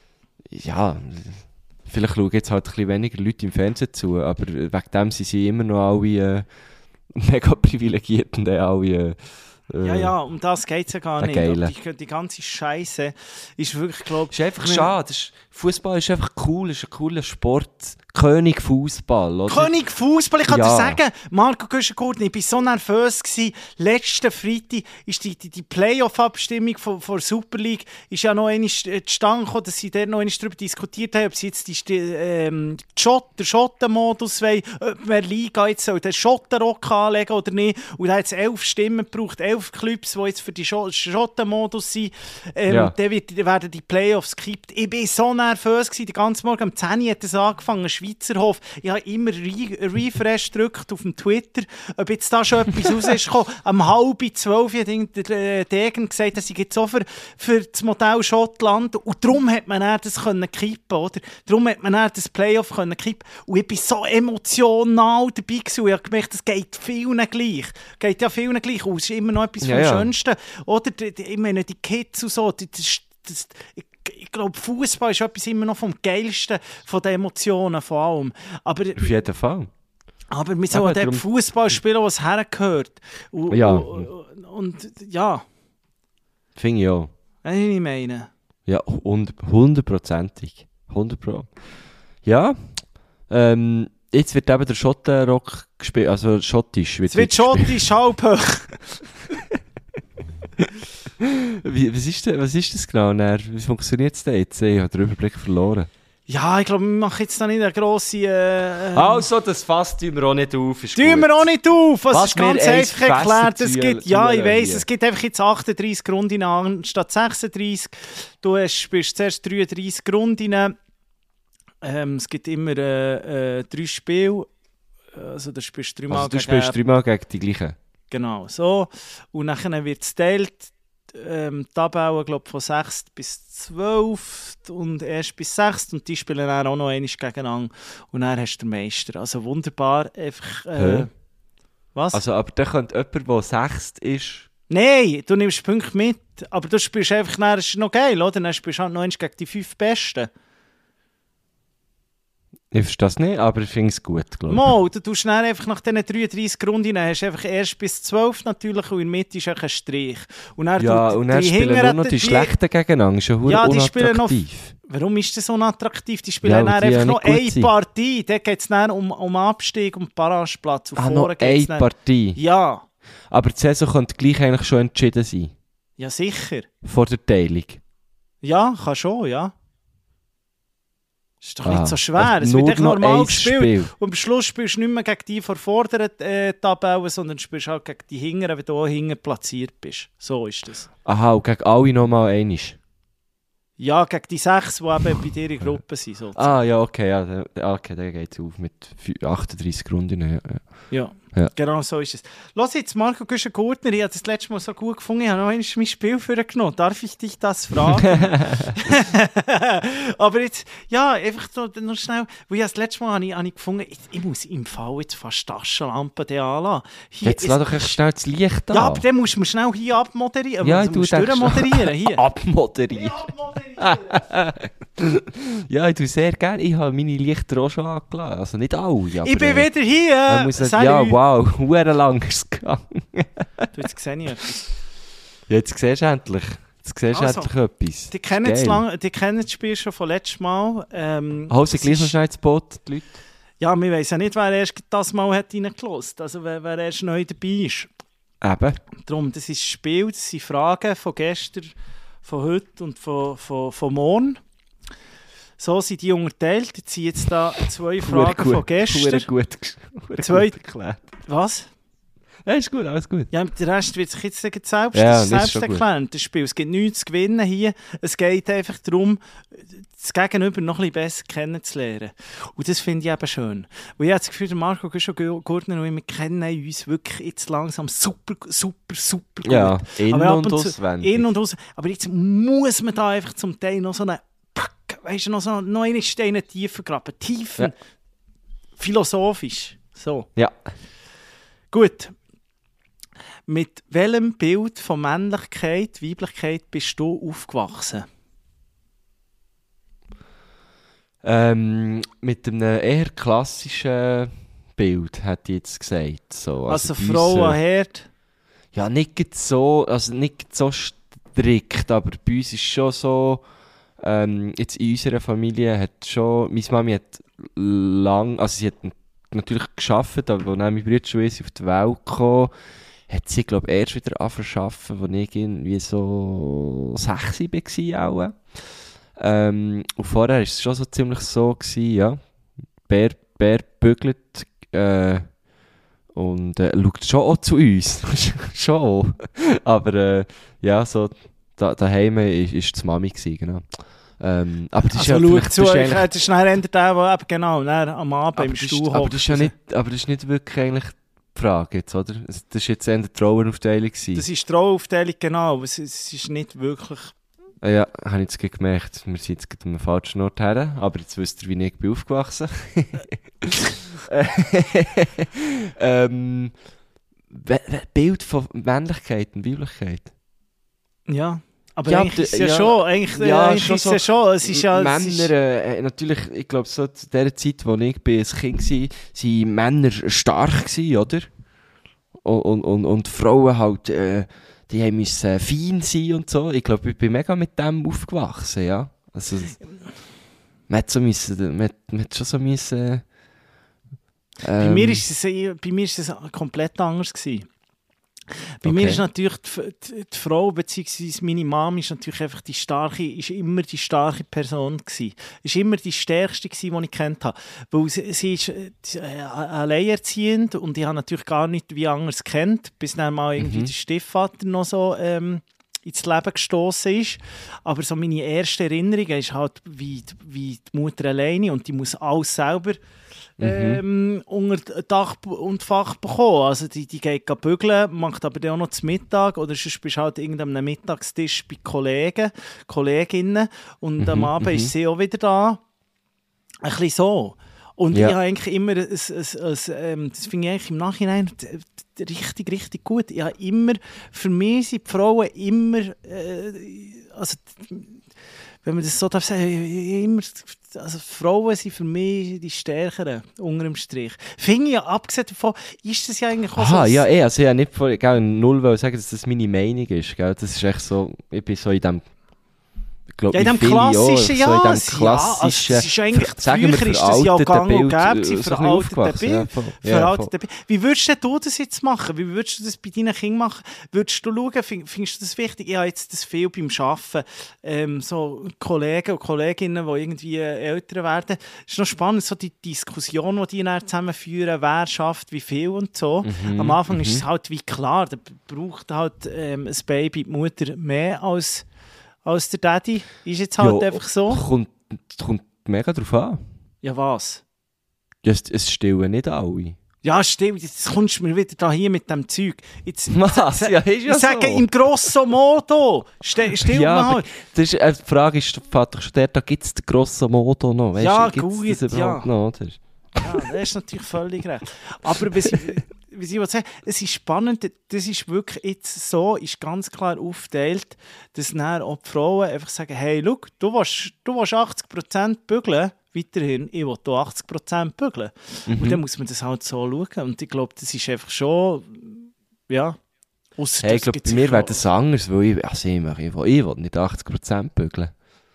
ja, vielleicht schauen jetzt halt ein bisschen weniger Leute im Fernsehen zu, aber wegen dem sind sie immer noch alle äh, mega privilegiert und alle... Äh, Ja, ja, um das geht es ja gar nicht. Die, die ganze Scheiße ist wirklich, glaube ich... Es ist einfach schade. Fußball ist einfach cool, ist ein cooler Sport. König Fußball, oder? König Fußball, ich kann ja. dir sagen, Marco Güschen-Gurtner, ich war so nervös gewesen. Letzten Freitag ist die, die, die Playoff-Abstimmung von, von der Super League ist ja noch einmal zustande gekommen, dass sie dort noch einmal darüber diskutiert haben, ob sie jetzt die, ähm, die Schott, den Schottenmodus wollen, ob man Liga jetzt soll den Schottenrock anlegen oder nicht. Und da hat es elf Stimmen gebraucht, elf Clubs, die jetzt für den Schottenmodus sind. Ähm, ja. Dann wird, werden die Playoffs gekippt. Ich war so nervös gewesen, den ganzen Morgen. Am zehn Uhr hat es angefangen, Schweizerhof. Ich habe immer Re- Refresh gedrückt auf dem Twitter, ob jetzt da schon etwas raus ist gekommen. Am halb zwölf hat der Degen gesagt, dass ich jetzt so für, für das Modell Schottland. Und darum hat man dann das können kippen, oder? Darum hat man dann das Playoff können kippen. Und ich bin so emotional dabei gewesen. Ich habe gemerkt, es geht vielen gleich. Es geht ja vielen gleich. Und es ist immer noch etwas ja, vom ja. Schönsten. Oder? Ich meine, die Kids und so, das, das, ich, ich glaube, Fußball ist etwas immer noch vom Geilsten von den Emotionen vor allem. Aber, auf jeden Fall. Aber wir sollen den Fußball spielen, was hergehört. Und, ja. Und, und, und ja. Finde ich auch. Was ich meine. Ja, hundertprozentig. hundert Pro. Ja. Ähm, jetzt wird eben der Schottenrock gespielt, also schottisch. Wird es wird schottisch, halb hoch. Wie, was, ist denn, was ist das genau? Wie funktioniert es denn jetzt? Ich habe den Überblick verloren. Ja, ich glaube, wir machen jetzt da nicht eine grosse... Äh, also, das Fass tun wir auch nicht auf. Ist tun gut. wir auch nicht auf. Es ist ganz einfach erklärt. erklärt. Es gibt, ja, ich weiss, es gibt einfach jetzt achtunddreissig Runden anstatt sechsunddreissig. Du hast, spielst zuerst dreiunddreissig Runden. Ähm, es gibt immer äh, äh, drei Spiele. Also, du spielst dreimal also, du gegen... spielst dreimal gegen die gleichen. Genau, so. Und dann wird es geteilt. Ähm, die Tabellen, glaube ich, von sechs bis zwölf und erst bis sechs und die spielen dann auch noch einmal gegeneinander und dann hast du den Meister. Also wunderbar, einfach... Äh, was? Also, aber dann könnte jemand, der sechst ist... Nein, du nimmst Punkte mit, aber du spielst einfach, dann ist es noch geil, oder? Dann spielst du halt noch einmal gegen die fünf Besten. Ich verstehe das nicht, aber ich finde es gut, glaube ich. Mo, du tust dann einfach nach diesen dreiunddreissig Runden, hast du einfach erst bis zwölf natürlich und in der Mitte ist ein Strich. Und dann ja, und dann spielen nur noch die, die Schlechten gegeneinander, ist ja ja, die spielen noch. Unattraktiv. Warum ist das unattraktiv? Die spielen Ja, dann die einfach ja noch nicht eine gut sind. Partie. Da geht es dann um, um Abstieg, um Barrageplatz. Ah, noch eine Partie? Ja. Aber die Saison könnte gleich eigentlich schon entschieden sein. Ja, sicher. Vor der Teilung. Ja, kann schon, ja. Das ist doch ah, nicht so schwer. Also es wird echt normal gespielt. Spiel. Und am Schluss spielst du nicht mehr gegen die vor vorderen äh, Tabellen, sondern spielst halt gegen die Hinteren, wenn du auch hinten platziert bist. So ist das. Aha, und gegen alle nochmal einmal. Ja, gegen die sechs, die eben bei dir in Gruppe sind. Sozusagen. Ah, ja, okay, ja, dann, okay, dann geht es auf mit achtunddreissig Runden. Ja, ja. Ja. Ja. Genau so ist es. Lass jetzt, Marco Güschen-Gurtner, ich habe das letzte Mal so gut gefunden, ich habe noch einmal mein Spiel vorgenommen. Darf ich dich das fragen? Aber jetzt, ja, einfach so, noch schnell, weil ich das letzte Mal habe ich, habe ich gefunden, ich, ich muss im Fall jetzt fast Taschenlampen anlassen. Hier jetzt lass doch echt schnell das Licht an. Ja, aber dann musst du schnell hier abmoderieren. Ja, also, ich musst tue du moderieren hier. Abmoderieren. abmoderieren. Ja, ich tue sehr gerne. Ich habe meine Lichter auch schon angelassen. Also nicht alle. Aber ich bin wieder hier. Muss nicht, ja, wow, sehr lang ist es gegangen. Du, jetzt sehe ich etwas. Jetzt siehst du endlich. Jetzt siehst du Also, endlich etwas. Die kennen, das lang, die kennen das Spiel schon von letztem Mal. Ähm, Hause gleich noch schnell ins Boot, die Leute. Ja, wir wissen ja nicht, wer erst das Mal hat reingelassen. Also wer, wer erst neu dabei ist. Eben. Darum, das ist das Spiel, das sind Fragen von gestern, von heute und von, von, von morgen. So sind die unterteilt. Jetzt sind jetzt da zwei Fragen gut, von gestern. Gut, gut, zwei, gut erklärt. Was? Ja, ist gut, alles gut. Ja, der Rest wird sich jetzt selbst, ja, selbst erklären, das Spiel. Es gibt nichts zu gewinnen hier. Es geht einfach darum, das Gegenüber noch ein bisschen besser kennenzulernen. Und das finde ich eben schön. Und ich habe das Gefühl, der Marco Güschen-Gurtner und ich, wir kennen uns wirklich jetzt langsam super, super, super gut. Ja, in- aber und und auswendig. In- und aus. Aber jetzt muss man da einfach zum Teil noch so eine, weißt du, noch so noch eine Steine tiefer graben. Tiefen. Ja. Philosophisch. So. Ja. Gut. Mit welchem Bild von Männlichkeit, Weiblichkeit bist du aufgewachsen? Ähm, mit einem eher klassischen Bild, hätte ich jetzt gesagt. So, Also, also bei Frau uns, an äh, Herd? Ja, nicht so, also nicht so strikt, aber bei uns ist schon so, ähm, jetzt in unserer Familie hat schon, meine Mami hat lang, also sie hat natürlich gearbeitet, aber als mein Bruder schon ist auf die Welt kam, hat sie, glaube ich, erst wieder angefangen zu arbeiten, als ich irgendwie so sechs war auch. Ähm, und vorher war es schon so ziemlich so, gewesen, ja, Bär, Bär bügelt, äh, und äh, schaut schon auch zu uns. Schon. Aber äh, ja, so da, daheim war die Mami gewesen, genau. Ähm, aber das also ist ja schau zu, das ist, das ist nachher der, der eben genau, am Abend im Stuhl hockt. Aber das ist ja nicht, aber das ist nicht wirklich eigentlich die Frage jetzt, oder? Das war jetzt eher die Traueraufteilung gewesen. Das ist die Traueraufteilung, genau. Es, es ist nicht wirklich... Ja, habe ich jetzt gemerkt. Wir sind jetzt an einem falschen Ort her. Aber jetzt wisst ihr, wie ich bin aufgewachsen ähm, Bild von Männlichkeit und Weiblichkeit. Ja, aber ja, eigentlich ist es ja, ja schon. Eigentlich, ja, eigentlich schon ist so es ja schon. Es ist ja, Männer, es ist, äh, natürlich, ich glaube, so zu der Zeit, wo ich bin, ein Kind war, waren Männer stark gewesen, oder? Und, und, und, und Frauen halt... Äh, die haben müssen fein sein und so. Ich glaube, ich bin mega mit dem aufgewachsen, ja. Also, man hat so müssen, man, man hat schon so müssen... Ähm, bei mir ist es, bei mir ist es komplett anders gewesen. Bei okay. mir ist natürlich die, die, die Frau, beziehungsweise meine Mom, ist natürlich einfach die starke, ist immer die starke Person gewesen. Ist immer die stärkste gewesen, die ich kennt habe. Weil sie, sie ist äh, alleinerziehend und ich habe natürlich gar nicht wie anders kennt, bis dann mal irgendwie mhm. der Stiefvater noch so ähm, ins Leben gestoßen ist. Aber so meine erste Erinnerung ist halt wie, wie die Mutter alleine und die muss alles selber Ähm, mhm. unter Dach und Fach bekommen. Also die, die geht bügeln, macht aber dann auch noch zu Mittag oder sonst bist du halt irgendeinem Mittagstisch bei Kollegen, Kolleginnen und mhm. am Abend mhm. ist sie auch wieder da. Ein bisschen so. Und ja. ich habe eigentlich immer, ein, ein, ein, ein, das finde ich eigentlich im Nachhinein richtig, richtig gut. Ich habe immer, für mich sind die Frauen immer, äh, also wenn man das so darf sagen, immer, also Frauen sind für mich die Stärkeren, unter dem Strich. Finde ich ja, abgesehen davon, ist das ja eigentlich auch Aha, so... ja, eh, also ich habe nicht vor, gell, null wollen sagen, dass das meine Meinung ist, gell? Das ist echt so, ich bin so in dem... Glaub, ja, in dem klassischen, ja, so in dem klassischen, ja, also es ist eigentlich, sagen wir, früher ist das ja gang und gäbe, so veraltete Bild, ja, voll, veraltete ja, Bild. Wie würdest du das jetzt machen? Wie würdest du das bei deinen Kindern machen? Würdest du schauen, findest du das wichtig? Ich habe jetzt das viel beim Arbeiten, ähm, so Kollegen und Kolleginnen, die irgendwie älter werden. Es ist noch spannend, so die Diskussion, die die dann zusammenführen, wer schafft wie viel und so. Mhm, Am Anfang mhm. ist es halt wie klar, da braucht halt ähm, ein Baby die Mutter mehr als als der Daddy, ist jetzt halt ja, einfach so. Kommt, kommt mega drauf an. Ja, was? Ja, es, es stillen nicht alle. Ja, stimmt. Jetzt kommst du mir wieder da hier mit dem Zeug. Jetzt, was? Ja, ist ja ich sage so. Im grosso modo. Still, still ja, mal. Das ist, äh, die Frage ist, doch schon der, da gibt es den grosso modo noch. Weißt, ja, gibt's gut, das überhaupt ja. noch, oder? Ja, das ist natürlich völlig recht. Aber wie sie, wie sie sagen, es ist spannend, das ist wirklich jetzt so, ist ganz klar aufgeteilt, dass dann auch die Frauen einfach sagen, hey, schau, du willst, du willst achtzig Prozent bügeln, weiterhin, ich will hier achtzig Prozent bügeln. Mhm. Und dann muss man das halt so schauen. Und ich glaube, das ist einfach schon, ja, ausser hey, ich glaube, bei mir wäre das anders, weil ich, also ich, ich, will, ich will nicht achtzig Prozent bügeln.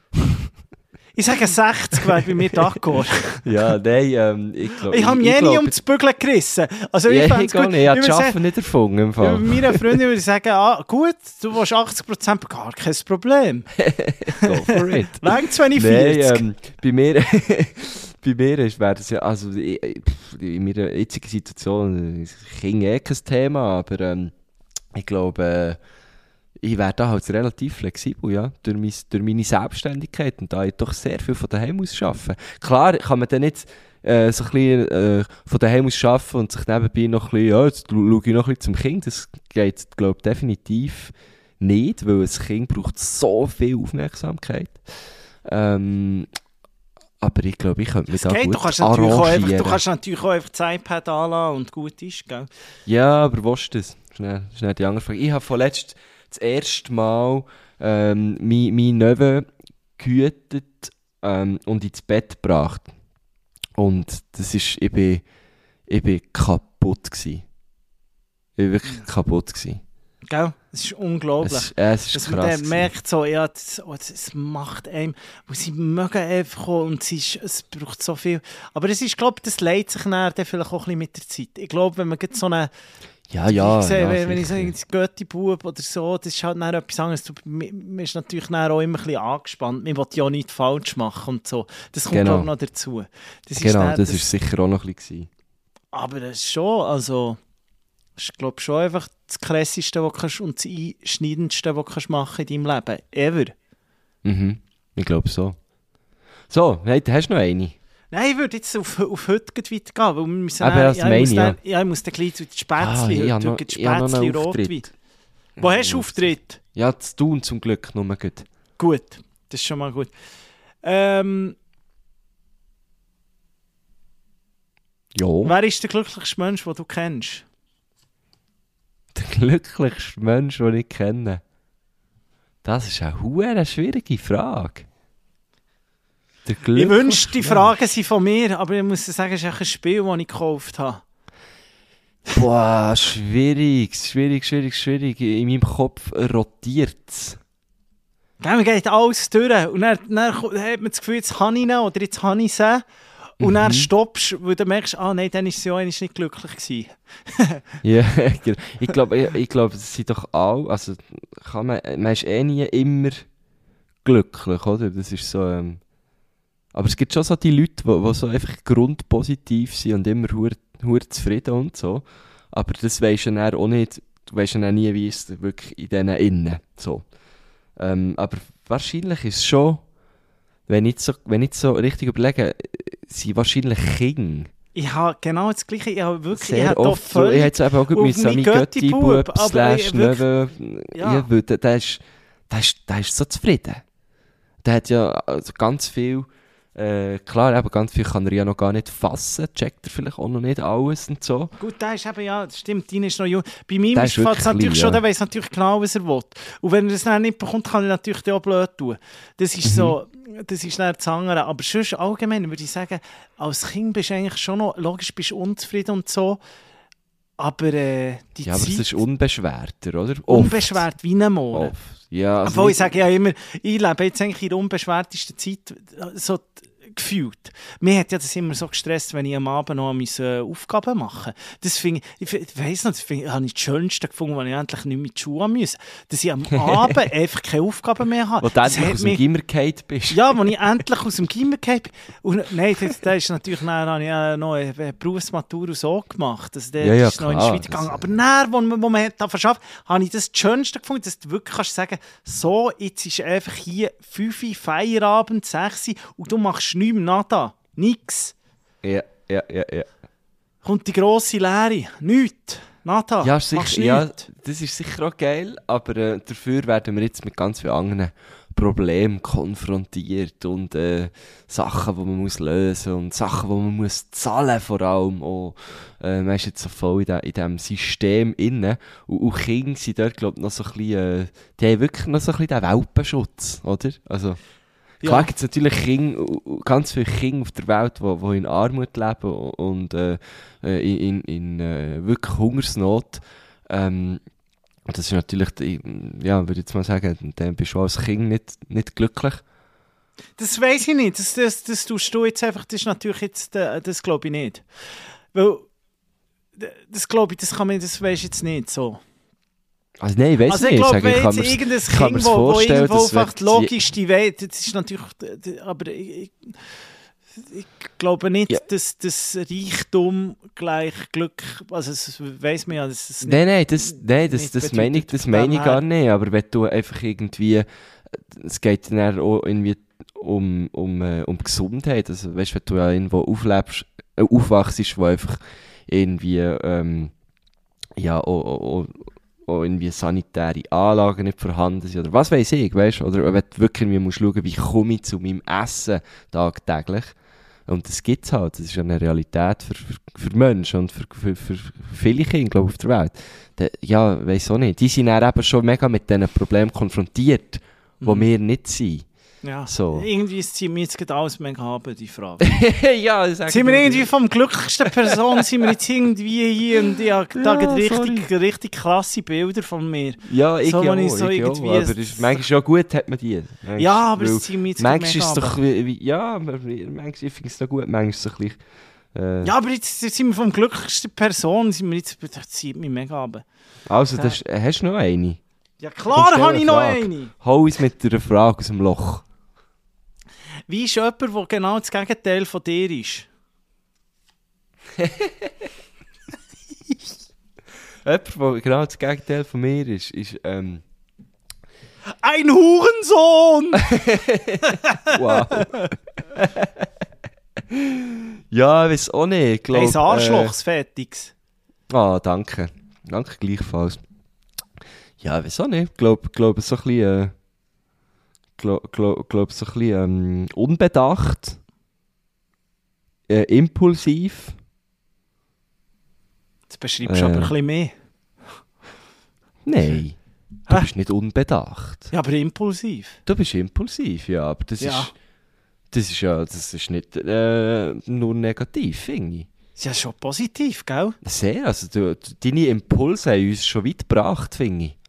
Ich sage sechzig, wäre bei mir d'accord. Ja, nein, ähm, ich glaube... Ich habe mich nie um das Bügeln gerissen. Also ich ja, fände es gut. Ich habe das Arbeiten nicht erfunden im Fall. Meine Freundin würde sagen, ah, gut, du willst achtzig Prozent, gar kein Problem. Go for it. Lang zweiundvierzig. Nein, ähm, bei mir... bei mir ist, wäre das ja... Also in meiner jetzigen Situation ist Kind eh kein Thema, aber ähm, ich glaube... Äh, ich wäre da halt relativ flexibel, ja, durch, mein, durch meine Selbstständigkeit und da ich doch sehr viel von daheim aus arbeiten. Klar kann man dann nicht äh, so ein bisschen äh, von daheim aus arbeiten und sich nebenbei noch ein bisschen, ja, jetzt schaue ich noch ein bisschen zum Kind. Das geht, glaube ich, definitiv nicht, weil ein Kind braucht so viel Aufmerksamkeit. Ähm, aber ich glaube, ich könnte mich das da geht. gut du kannst arrangieren. Einfach, du kannst natürlich auch einfach das iPad anlassen und gut ist, gell? Ja, aber wo ist das? Schnell, schnell die andere Frage. Ich habe vorletzt das erste Mal ähm, mein, mein Neffe gehütet ähm, und ins Bett gebracht. Und das ist, ich bin, ich bin kaputt gsi. Ich war wirklich kaputt gsi. Gell? Das ist unglaublich. Es, äh, es ist dass krass. Man dann merkt, so, ja, das, oh, das macht einem, wo sie mögen einfach und es, ist, es braucht so viel. Aber es ist, glaube ich, das leidet sich dann vielleicht auch ein bisschen mit der Zeit. Ich glaube, wenn man jetzt so eine Ja, ja. Ich sehe, ja wenn, wenn ich so ein Götti-Bub oder so, das ist halt dann etwas anderes. Du, man ist natürlich dann auch immer ein bisschen angespannt. Man will ja nichts falsch machen und so. Das kommt, Genau. glaube ich, noch dazu. Das genau, dann, das, das ist sicher auch noch ein bisschen. Aber das ist schon, also, das ist, glaube ich, schon einfach das Krasseste, was du kannst und das Einschneidendste, was du kannst machen in deinem Leben. Ever. Mhm, ich glaube so. So, hey, hast du noch eine? Nein, ich würde jetzt auf, auf heute weitergehen, weil wir müssen Aber dann, das ja, meine ich muss ich, dann, ja. ja, ich muss dann gleich zu den Spätzli, Ah, ich heute habe noch- gibt ich habe noch Spätzli einen Rotwein. Auftritt. Wo hast du Auftritt? Ja, zu tun zum Glück nur gut. Gut, das ist schon mal gut. Ähm, Ja. wer ist der glücklichste Mensch, den du kennst? Der glücklichste Mensch, den ich kenne? Das ist eine hure schwierige Frage. Der Ich wünschte, die Mensch. Fragen sind von mir, aber ich muss sagen, es ist echt ein Spiel, das ich gekauft habe. Boah, schwierig, schwierig, schwierig, schwierig. In meinem Kopf rotiert es. Gell, man geht alles durch und dann, dann hat man das Gefühl, jetzt habe ich ihn oder jetzt habe ich sie. Und dann Mhm. stoppst du, weil du merkst, ah nein, dann war sie ja eigentlich nicht glücklich gewesen. Ja, genau. Ich glaube, ich, ich glaub, es sind doch alle, also kann man, man ist eh nie immer glücklich, oder? Das ist so, ähm, aber es gibt schon so die Leute, die, die so einfach grundpositiv sind und immer hure hure zufrieden und so. Aber das weisst du dann auch nicht, du weisst dann nie, wie es wirklich in denen innen, so. Ähm, aber wahrscheinlich ist es schon, wenn ich so, wenn ich so richtig überlege, sind wahrscheinlich Kinder. Ich habe genau das Gleiche, ich habe wirklich, ich Sehr habe da oft so, ich völlig... hätte es eben auch gut auf müssen, meinen mein Götti-Bub, Götti-Bub aber slash ich wirklich- Löwe, Ja. ja, weil der, der, ist, der, ist, der ist so zufrieden. Der hat ja also ganz viel, äh, klar, eben ganz viel kann er ja noch gar nicht fassen, checkt er vielleicht auch noch nicht alles und so. Gut, der ist eben, ja, das stimmt, dein ist noch jung. Bei mir Der ist ist es natürlich wirklich schon, klein, der weiss natürlich genau, was er will. Und wenn er das dann nicht bekommt, kann er natürlich dann auch blöd tun. Das ist so, das ist dann das andere. Aber sonst allgemein würde ich sagen, als Kind bist du eigentlich schon noch, logisch bist du unzufrieden und so, aber äh, die Ja, aber Zeit, es ist unbeschwerter, oder? Oft. unbeschwert wie ein Morgen. Oft. Ja, also Obwohl nicht- ich sage ja immer, ich lebe jetzt eigentlich in der unbeschwertesten Zeit, so t- gefühlt. Mir hat ja das immer so gestresst, wenn ich am Abend noch meine Aufgaben mache. Das finde ich, ich, ich weiss noch, das find, habe ich das Schönste gefunden, wenn ich endlich nicht mehr in die Schule musste. Dass ich am Abend einfach keine Aufgaben mehr habe. wo du Das endlich hat aus dem mich- Gimmer gefallen bist. Ja, als ich endlich aus dem Gimmer kam. Und nein, das, das ist natürlich, dann habe ich äh, noch eine Berufsmatur und so gemacht. Also, der Ja, ja, ist noch in die klar, Schweiz gegangen. das- Aber dann, wo, man- wo man hat verschafft, habe ich das Schönste gefunden, dass du wirklich kannst sagen, so, jetzt ist einfach hier fünf Uhr, Feierabend, sechs Uhr und du machst nichts mehr, nada. Nix. Ja, ja, ja, ja. Kommt die grosse Leere. Nichts. Nada. Ja, Machst sicher, ja, nichts. das ist sicher auch geil, aber äh, dafür werden wir jetzt mit ganz vielen anderen Problemen konfrontiert und äh, Sachen, die man muss lösen und Sachen, die man muss zahlen vor allem auch. Äh, man ist jetzt so voll in, de, in diesem System inne und, und Kinder sind dort, glaube ich, noch so ein bisschen, äh, die haben wirklich noch so ein bisschen den Welpenschutz, oder? Also, klar gibt es natürlich Kinder, ganz viele Kinder auf der Welt, die, die in Armut leben und äh, in, in, in äh, wirklich Hungersnot. Ähm, das ist natürlich, die- ja, würde ich jetzt mal sagen, dann bist du als Kind nicht, nicht glücklich. Das weiss ich nicht. Das, das, das tust du jetzt einfach, das ist natürlich jetzt, äh, das glaube ich nicht. Weil, d- das glaube ich, das kann man, das weisst jetzt nicht so. Also nein, ich weiss Also ich nicht. glaube, Sage, ich wenn kann jetzt mir's- irgendein ich kann Kind, mir's wo, wo vorstellen, irgendwo dass wenn einfach sie- logisch die Welt, das ist natürlich, d- d- aber ich, ich, ich glaube nicht, Ja. dass das Reichtum gleich Glück, also das weiss man ja, dass es Nein, nein, das, nein, das, nicht das meine ich, bedeutet das von meine dem ich gar her. nicht. Aber wenn du einfach irgendwie, es geht dann auch irgendwie um, um, äh, um Gesundheit. Also, weißt du, wenn du ja irgendwo auflebst, äh, aufwachst, wo einfach irgendwie, ähm, ja, auch, auch, auch, auch irgendwie sanitäre Anlagen nicht vorhanden sind oder was weiß ich, weißt du? Oder wenn du wirklich irgendwie musst schauen, wie komme ich zu meinem Essen tagtäglich. Und das gibt es halt. Das ist ja eine Realität für, für, für Menschen und für, für, für viele Kinder, glaube ich, auf der Welt. Da, ja, weiss auch nicht. Die sind dann eben schon mega mit diesen Problemen konfrontiert, wo Mhm. wir nicht sind. Ja, so. Irgendwie ziehen wir jetzt gerade alles mega haben, die Frage. Ja, das sind wir irgendwie vom glücklichsten Person, sind wir jetzt irgendwie hier und ich habe da ja, richtig, richtig krasse Bilder von mir. Ja, ich so, auch, ich so ich auch, aber es ist manchmal schon gut, hat man die. Manchmal, ja, aber es ziehen wir jetzt manchmal mega ist es doch, wie, ja, manchmal finde ich es noch gut, manchmal ist es ein bisschen... Äh, ja, aber jetzt, jetzt sind wir vom glücklichsten Person, sind wir jetzt, das zieht mich mega ab. Also, das, hast du noch eine? Ja klar habe ich noch eine. Hau uns mit einer Frage aus dem Loch. Wie ist jemand, der genau das Gegenteil von dir ist? Jemand, der genau das Gegenteil von mir ist, ist ähm... ein Hurensohn! Wow. Ja, ich weiß auch nicht. Ich glaub, ein Arschlochs, äh... fertiges. Ah, danke. Danke gleichfalls. Ja, ich weiß auch nicht. Ich glaube, glaub, so ein bisschen... Äh... Glaub, glaub, glaub, so ein bisschen ähm, unbedacht, äh, impulsiv. Das beschreibst du äh, aber ein bisschen mehr. Nein, du Hä? bist nicht unbedacht. Ja, aber impulsiv. Du bist impulsiv, ja, aber das ja. ist... Das ist ja, das ist nicht äh, nur negativ, finde ich. Das ist ja schon positiv, gell? Sehr, also du, du, deine Impulse haben uns schon weit gebracht, finde ich.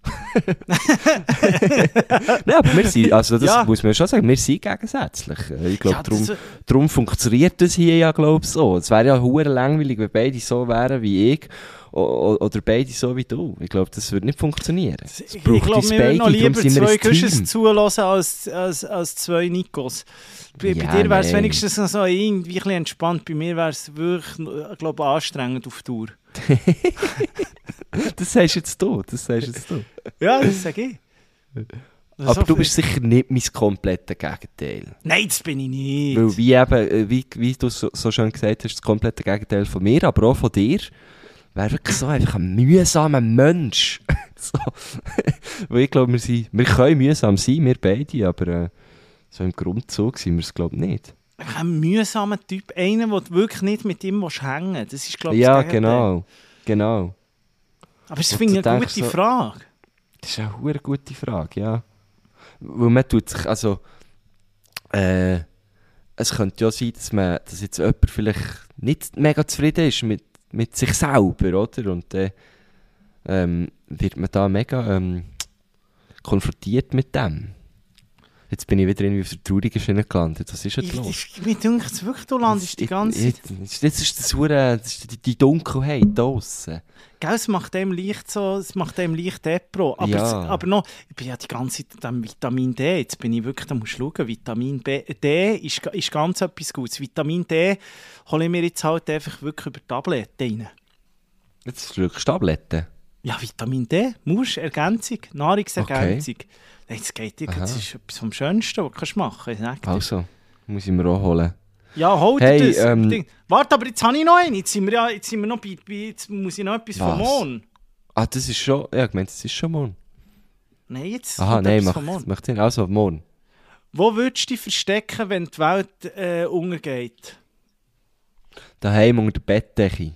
Nein, aber wir sind, also das ja. muss man schon sagen, wir sind gegensätzlich. Ich glaube, ja, darum, darum funktioniert das hier ja, glaube ich, so. Es wäre ja verdammt langweilig, wenn beide so wären wie ich oder beide so wie du. Ich glaube, das würde nicht funktionieren. Ich glaube, wir würden noch lieber zwei Güsches zulassen als, als, als zwei Nikos. Bei, ja, bei dir wäre es wenigstens noch so irgendwie ein bisschen entspannt. Bei mir wäre es wirklich, glaube ich, anstrengend auf Tour. Das sagst jetzt du, das sagst jetzt du. Ja, das sage ich. Das aber so du bist sicher nicht mein komplettes Gegenteil. Nein, das bin ich nicht. Weil wie, eben, wie, wie du so, so schön gesagt hast, das komplette Gegenteil von mir, aber auch von dir, wäre wirklich so einfach ein mühsamer Mensch. So. Weil ich glaube, wir, sind, wir können mühsam sein, wir beide, aber äh, so im Grundzug sind wir es, glaube ich, nicht. Ein mühsamer Typ, einer, der wirklich nicht mit ihm hängen will. Das ist, glaube ich, ja, genau, genau. Aber das finde ich eine gute so, Frage. Das ist eine sehr gute Frage, ja. Weil man tut sich, also, äh, es könnte ja sein, dass, man, dass jetzt jemand vielleicht nicht mega zufrieden ist mit, mit sich selber, oder? Und dann äh, ähm, wird man da mega ähm, konfrontiert mit dem. Jetzt bin ich wieder irgendwie auf der traurigen Schiene gelandet. Was ist jetzt los? Ich, mir denkt es wirklich, du landest die ganze Zeit. Jetzt ist das hure, das ist die, die Dunkelheit draussen. Gell, es macht dem leicht so, es macht dem leicht Depro. Aber, ja. es, aber noch, ich bin ja die ganze Zeit am Vitamin D. Jetzt bin ich wirklich, da musst du schauen, Vitamin B, D ist, ist ganz etwas Gutes. Vitamin D hole ich mir jetzt halt einfach wirklich über Tabletten rein. Jetzt drückst du Tabletten? Ja, Vitamin D, musst, Ergänzung, Nahrungsergänzung. Okay. Das geht dir, das ist etwas vom Schönsten, was du machen kannst. Also, muss ich mir auch holen. Ja, hol dir hey, das. Ähm, Warte, aber jetzt habe ich noch einen. Jetzt sind wir, ja, jetzt sind wir noch bei, bei, jetzt muss ich noch etwas was? vom Mond. Ah, das ist schon, ja, ich meine, das ist schon morgen. Nein, jetzt Aha, nein, etwas macht, vom Mond. Macht Sinn, also morgen. Wo würdest du dich verstecken, wenn die Welt äh, untergeht? Daheim unter der Bettdecke.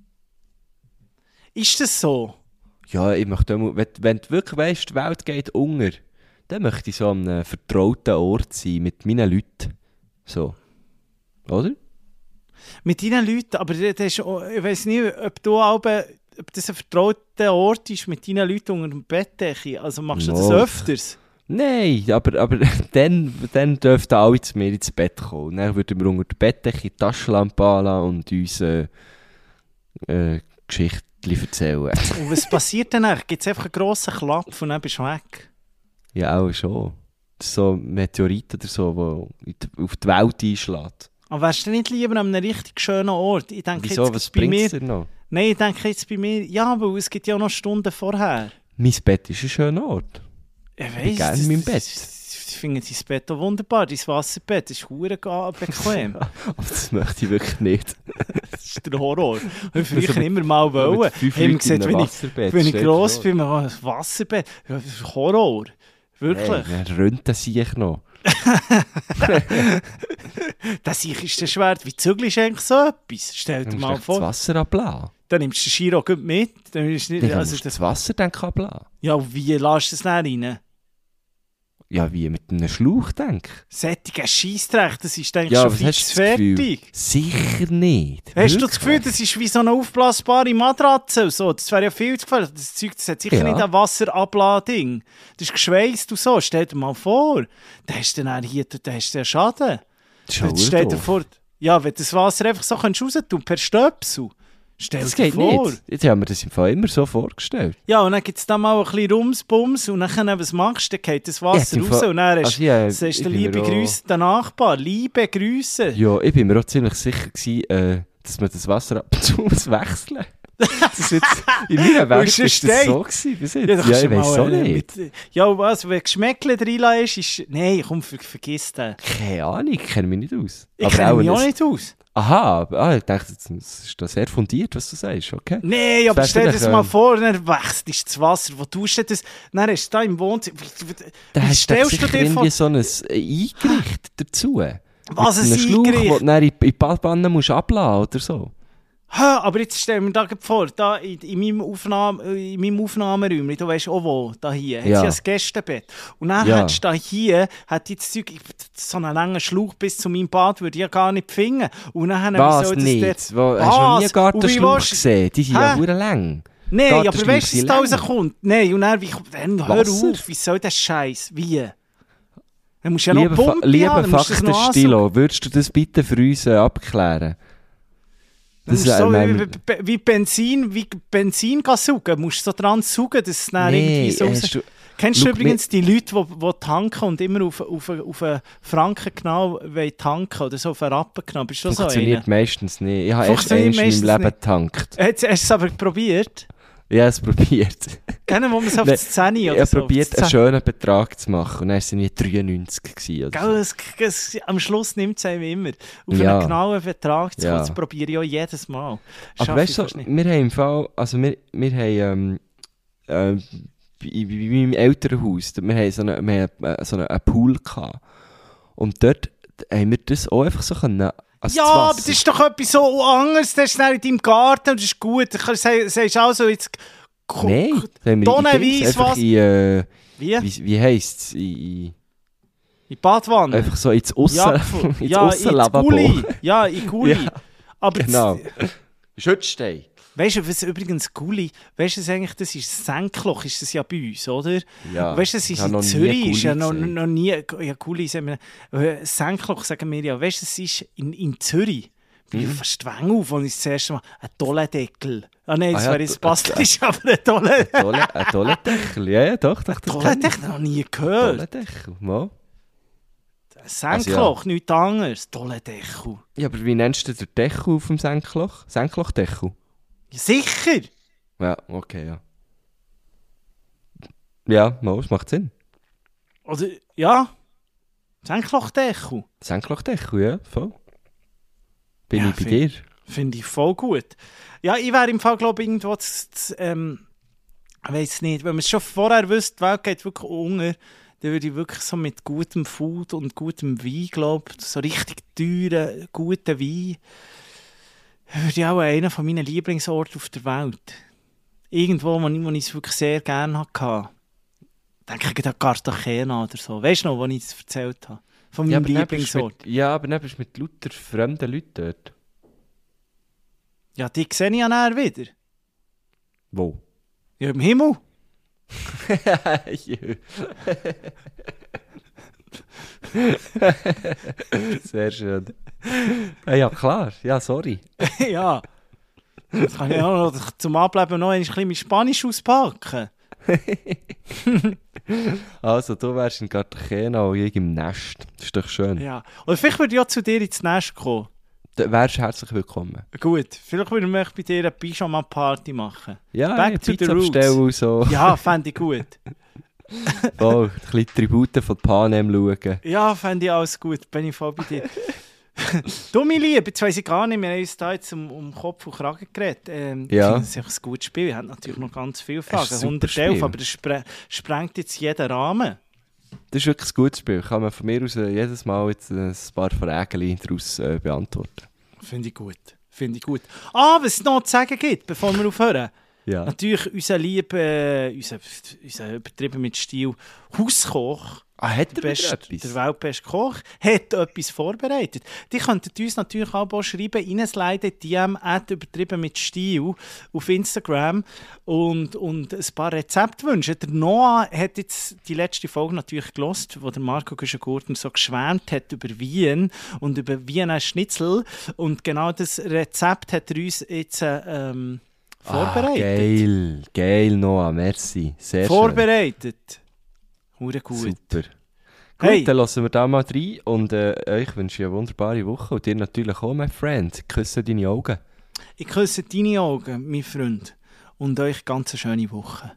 Ist das so? Ja, ich möchte, wenn, wenn du wirklich weißt, die Welt geht unter, dann möchte ich so an einem vertrauten Ort sein, mit meinen Leuten. So. Oder? Mit deinen Leuten, aber das ist, ich weiss nicht, ob du aber, ob das ein vertrauter Ort ist mit deinen Leuten unter dem Bettdecke. Also machst du no. das öfters? Nein, aber, aber dann, dann dürften alle zu mir ins Bett kommen. Dann würden wir unter der Bettdecke die Taschenlampe anlassen und uns äh, äh, Geschichten erzählen. Und was passiert dann? Gibt es einfach einen grossen Klapp und dann bist du weg? Ja, auch schon. Das ist so ein Meteorit oder so, der auf die Welt einschlägt. Aber wärst du nicht lieber an einem richtig schönen Ort? Ich denke, wieso, jetzt was bei bringt es mir, dir noch? Nein, ich denke jetzt bei mir, ja, weil es gibt ja noch Stunden vorher. Mein Bett ist ein schöner Ort. Ich weiss, ich bin gerne in meinem Bett. Ich finde dein Bett auch wunderbar, dein Wasserbett ist verdammt bequem. Aber das möchte ich wirklich nicht. Das ist der Horror. Ich früher immer mal wollen. Ich habe gesagt, wenn ich, wenn ich gross bin, mache ich ein Wasserbett. Horror. Wirklich. Hey, wer rönt das sich noch? Das ist das schwer. Wie zügelst du eigentlich so etwas? Stell dir mal vor. Das Wasser ablassen. Dann nimmst du den Giro gut mit. Dann ist nicht, dann also das, das Wasser dann ablassen. Ja, wie lässt du es dann rein? Ja, wie mit einem Schlauch, denke ich. Sättiger Scheissdreck, das ist eigentlich Ja, schon was fix hast du das Gefühl? fertig. Sicher nicht. Hast Wirklich? du das Gefühl, das ist wie so eine aufblasbare Matratze und so? Das wäre ja viel zu gefährlich. Das Zeug, das hat sicher Ja. nicht ein Wasserablading. Das ist geschweißt und so. Stell dir mal vor, da hast du dann hier, da hast du ja Schaden. Das ist Jetzt stell dir doof. vor, ja, wenn du das Wasser einfach so raus tun per Stöpsel. Stell Das dir geht vor. nicht. Jetzt haben wir das im Fall immer so vorgestellt. Ja, und dann gibt es da mal ein bisschen Rums-Bums und dann, was machst du? Dann geht das Wasser Ja, im raus Fall- und dann hast also ja, sagst ich du bin liebe mir auch- Grüße den Nachbar. Liebe Grüße. Ja, ich bin mir auch ziemlich sicher gewesen, äh, dass wir das Wasser ab und zu muss wechseln. Das ist jetzt, in meiner Welt ist ist es das steht. so gewesen bis jetzt. Ja, Ja, da kannst ich du weiss mal, auch äh, nicht. mit- ja, was, wenn Geschmäckle drin ist, ist... Nein, komm, ver vergiss den. Keine Ahnung, ich kenne mich nicht aus. Ich Aber kenne mich auch auch ein- nicht aus. Aha, aber- ah, ich dachte, das ist da sehr fundiert, was du sagst, okay? Nein, aber Das stell dir wär das mal ähm, vor, dann wächst das Wasser. Wo tust du das? Dann hast du da im Wohnzimmer... Wie, wie, Da wie hast du stellst du sicher dir vor... irgendwie so ein äh, Eingericht dazu. Was, Mit ein einem Schlauch, Eingericht? den du dann in in die Badwanne musst abladen oder so. Ha, aber jetzt stell mir da gerade vor, da in, in meinem, Aufnahme, in meinem Aufnahmeraum, du weißt auch wo, da hier, hat Ja. sie ein Gästebett. Und dann Ja. hättest du da hier, hat jetzt Zeug, so einen langen Schlauch bis zu meinem Bad würde ich ja gar nicht finden. Und dann, Was wie soll das nicht? dort- Wo, hast du noch nie Was? einen Und wie Gartenschlauch willst- gesehen? Die sind ja Hä? verdammt lang. Nein, aber Gartenschläuche weißt du, sind was da lang. rauskommt? Nein, und dann, wie, dann hör Wasser? auf, wie soll das Scheiß? Wie? Dann musst du ja noch Lieber, Fa Pumpe lieber haben, dann musst du das noch ansaugen. Faktenstilo, würdest du das bitte für uns äh, abklären? Dann Das musst du so äh, wie, mein- wie, wie Benzin, wie Benzin gehen saugen, musst du so dran saugen, dass es dann Nee, irgendwie so raus... hast du- Kennst du Schau, übrigens die Leute, die, die tanken und immer auf, auf, auf einen Franken genau wollen tanken oder so auf einen Rappen genau? Bist du so einer? Funktioniert meistens nicht. Ich habe erst Funktioniert einmal in meistens meinem Leben nicht. getankt. Hast, hast du es aber probiert? Ich habe es probiert. Kennen, wo man es auf Nein, die Zähne Ich oder habe so... probiert, auf die einen Zähne- schönen Betrag zu machen. Und dann war es irgendwie dreiundneunzig gewesen oder Gell, es, es, am Schluss nimmt es einem immer. Auf Ja. einen genauen Betrag zu kommen, Ja. das probiere ich auch jedes Mal. Aber Schaffe weißt ich du, fast nicht. wir haben im Fall, also wir, wir haben, ähm, äh, bei, bei meinem Elternhaus, wir haben so einen wir haben, äh, so einen, einen Pool gehabt. Und dort haben wir das auch einfach so können, als Ja, das aber Wasser. das ist doch etwas so anderes. Das ist dann in deinem Garten und das ist gut. Du kannst- sagst also jetzt... Nein, das haben wir Tonne in Dings, weiss einfach was- in, äh, Wie? wie, wie heisst es? In, in, In die Badwanne? einfach so ins Aussen, ja, ins ja, in Aussenlavabo. Gulli. Ja, in Gulli. Ja, Aber Genau. das- Schutzstein. Weißt du, was übrigens Gulli, weißt du, das eigentlich, das ist das Senkloch, ist das ja bei uns, oder? Ja, Weißt du, das ich ist habe in noch nie Zürich, ist ja Gulli noch, gesehen. noch nie, ja, Gulli sagen wir, äh, Senkloch sagen wir ja, weißt du, das ist in, in Zürich. Bin Mhm. ich fast Weng auf, als ich das erste Mal ein toller Deckel. Ah nein, das Ah ja, wäre jetzt d- Baselisch, aber ein toller Tolle, ein toller Deckel. Ja, ja, doch, doch, das toller kenn ich. Deckel, noch nie gehört. Toller Deckel, mal. Ein Senkloch, nichts anderes, toller Deckel. Ja, aber wie nennst du den Deckel auf dem Senkloch? Senklochdeckel? Ja, sicher! Ja, okay, ja. Ja, mal, es macht Sinn. Oder, ja, Senklochdeckel. Senklochdeckel, ja, voll. Bin Ja, ich bei find- dir? Finde ich voll gut. Ja, ich wäre im Fall, glaube ich, irgendwo, z, z, ähm, ich weiß nicht, wenn man es schon vorher wüsste, die Welt geht wirklich unter, dann würde ich wirklich so mit gutem Food und gutem Wein, glaube ich, so richtig teuren, guten Wein, würde ich auch einen von meinen Lieblingsorten auf der Welt. Irgendwo, wo ich, wo ich es wirklich sehr gerne hatte. Denke ich an Cartagena oder so. Weißt du noch, wo ich das erzählt habe? Von Ja, meinem aber dann bist du Lieblingsort. mit, ja, aber dann bist du mit lauter fremden Leuten dort. Ja, die sehe ich ja näher wieder. Wo? Ja, im Himmel. Sehr schön. Ah, ja, klar. Ja, sorry. Ja. Jetzt kann ich auch noch zum Ableben noch ein bisschen mit Spanisch auspacken. Also, du wärst in Cartagena und ich im Nest. Das ist doch schön. Ja. Oder vielleicht würde ich ja zu dir ins Nest kommen. Du wärst herzlich willkommen. Gut, vielleicht würde ich bei dir eine Pyjama-Party machen. Ja, Back ja, to the Pizza roots. bestellen und so. Ja, fände ich gut. Oh, ein bisschen Tribute von Panem schauen. Ja, fände ich alles gut. Bin ich voll bei dir. Du, mein Liebe, jetzt weiss ich gar nicht, wir haben uns da jetzt um, um Kopf und Kragen geredet. Ähm, Ja. Das ist einfach ein gutes Spiel. Wir haben natürlich noch ganz viele Fragen. ist ein super hundertelf, Spiel. aber das spre sprengt jetzt jeden Rahmen. Das ist wirklich ein gutes Spiel. Kann man von mir aus äh, jedes Mal jetzt ein paar Fragen daraus äh, beantworten. Finde ich gut. Finde ich gut. Ah, was es noch zu sagen gibt, bevor wir aufhören. Ja. Natürlich unser lieber, äh, unser, unser übertrieben mit Stil Hauskoch. Ah, hat der, er best, etwas? der weltbeste Koch, hat etwas vorbereitet. Die könnten uns natürlich auch schreiben, reinsliden, D M, at übertrieben mit Stil auf Instagram und, und ein paar Rezepte wünschen. Der Noah hat jetzt die letzte Folge natürlich gehört, wo der Marco Güschen-Gurten so geschwärmt hat über Wien und über Wiener Schnitzel. Und genau das Rezept hat er uns jetzt ähm, vorbereitet. Ah, geil, geil Noah, merci. Sehr vorbereitet. Schön. Hure gut. Super. Gut, hey. Dann lassen wir da mal rein und äh, euch wünsche ich eine wunderbare Woche und dir natürlich auch, mein Freund. Küsse deine Augen. Ich küsse deine Augen, mein Freund. Und euch ganz eine schöne Woche.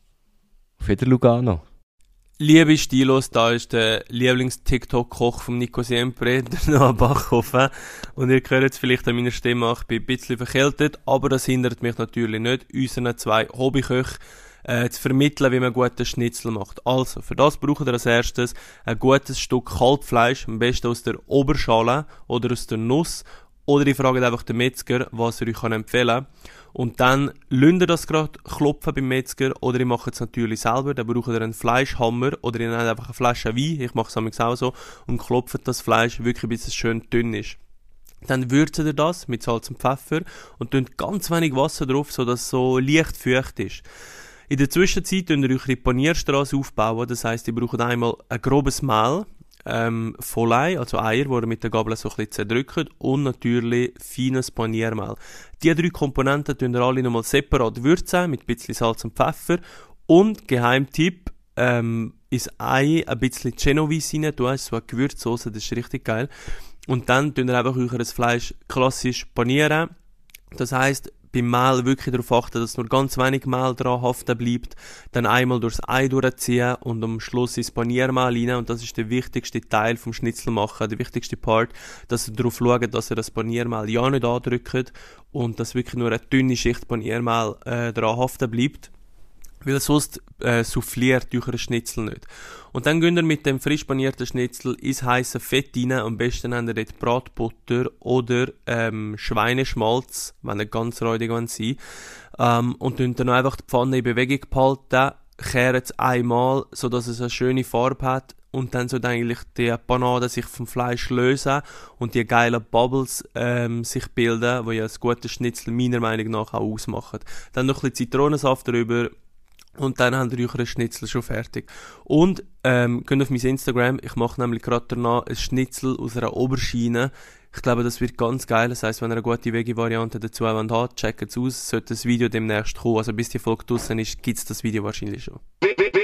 Auf Wiedersehen, Lugano. Liebe Stilos, da ist der Lieblings-TikTok-Koch von Nico Siempre, der Noah Bachhofen. Und ihr hört jetzt vielleicht an meiner Stimme auch, ich bin ein bisschen verkältet, aber das hindert mich natürlich nicht, unseren zwei Hobbyköchen Äh, zu vermitteln, wie man guten Schnitzel macht. Also, für das braucht ihr als erstes ein gutes Stück Kalbfleisch, am besten aus der Oberschale oder aus der Nuss. Oder ihr fragt einfach den Metzger, was er euch empfehlen kann. Und dann lasst ihr das gerade klopfen beim Metzger oder ihr macht es natürlich selber. Dann braucht ihr einen Fleischhammer oder ihr nehmt einfach eine Flasche Wein, ich mache es auch so, und klopft das Fleisch wirklich, bis es schön dünn ist. Dann würzt ihr das mit Salz und Pfeffer und tut ganz wenig Wasser drauf, sodass es so leicht feucht ist. In der Zwischenzeit könnt ihr eure Panierstraße aufbauen. Das heisst, ihr braucht einmal ein grobes Mehl, ähm, Vollei, also Eier, die ihr mit der Gabel so ein bisschen zerdrückt, und natürlich feines Paniermehl. Diese drei Komponenten könnt ihr alle nochmal separat würzen, mit ein bisschen Salz und Pfeffer. Und, Geheimtipp, ähm, ins Ei ein bisschen Genovese rein tun, so eine Gewürzsauce, das ist richtig geil. Und dann könnt ihr einfach euer Fleisch klassisch panieren. Das heisst, beim Mehl wirklich darauf achten, dass nur ganz wenig Mehl dran haften bleibt. Dann einmal durchs Ei durchziehen und am Schluss ins Paniermehl rein. Und das ist der wichtigste Teil vom Schnitzelmachen, der wichtigste Part, dass ihr darauf schaut, dass ihr das Paniermehl ja nicht andrückt und dass wirklich nur eine dünne Schicht Paniermehl äh, dran haften bleibt. Weil sonst äh, souffliert euer Schnitzel nicht. Und dann geht ihr mit dem frisch panierten Schnitzel ins heiße Fett rein. Am besten habt ihr dort Bratbutter oder ähm, Schweineschmalz, wenn ihr ganz räudig sein ähm, und dann dann einfach die Pfanne in Bewegung behalten, kehrt es einmal, sodass es eine schöne Farbe hat. Und dann sollte eigentlich die Panade sich vom Fleisch lösen und die geilen Bubbles ähm, sich bilden, die ja das gute Schnitzel meiner Meinung nach auch ausmachen. Dann noch ein bisschen Zitronensaft drüber. Und dann habt ihr euren Schnitzel schon fertig. Und ähm, geht auf mein Instagram, ich mache nämlich gerade danach ein Schnitzel aus einer Oberschiene. Ich glaube, das wird ganz geil. Das heisst, wenn ihr eine gute Veggie-Variante dazu habt, checkt es aus. Sollte das Video demnächst kommen. Also bis die Folge draussen ist, gibt es das Video wahrscheinlich schon.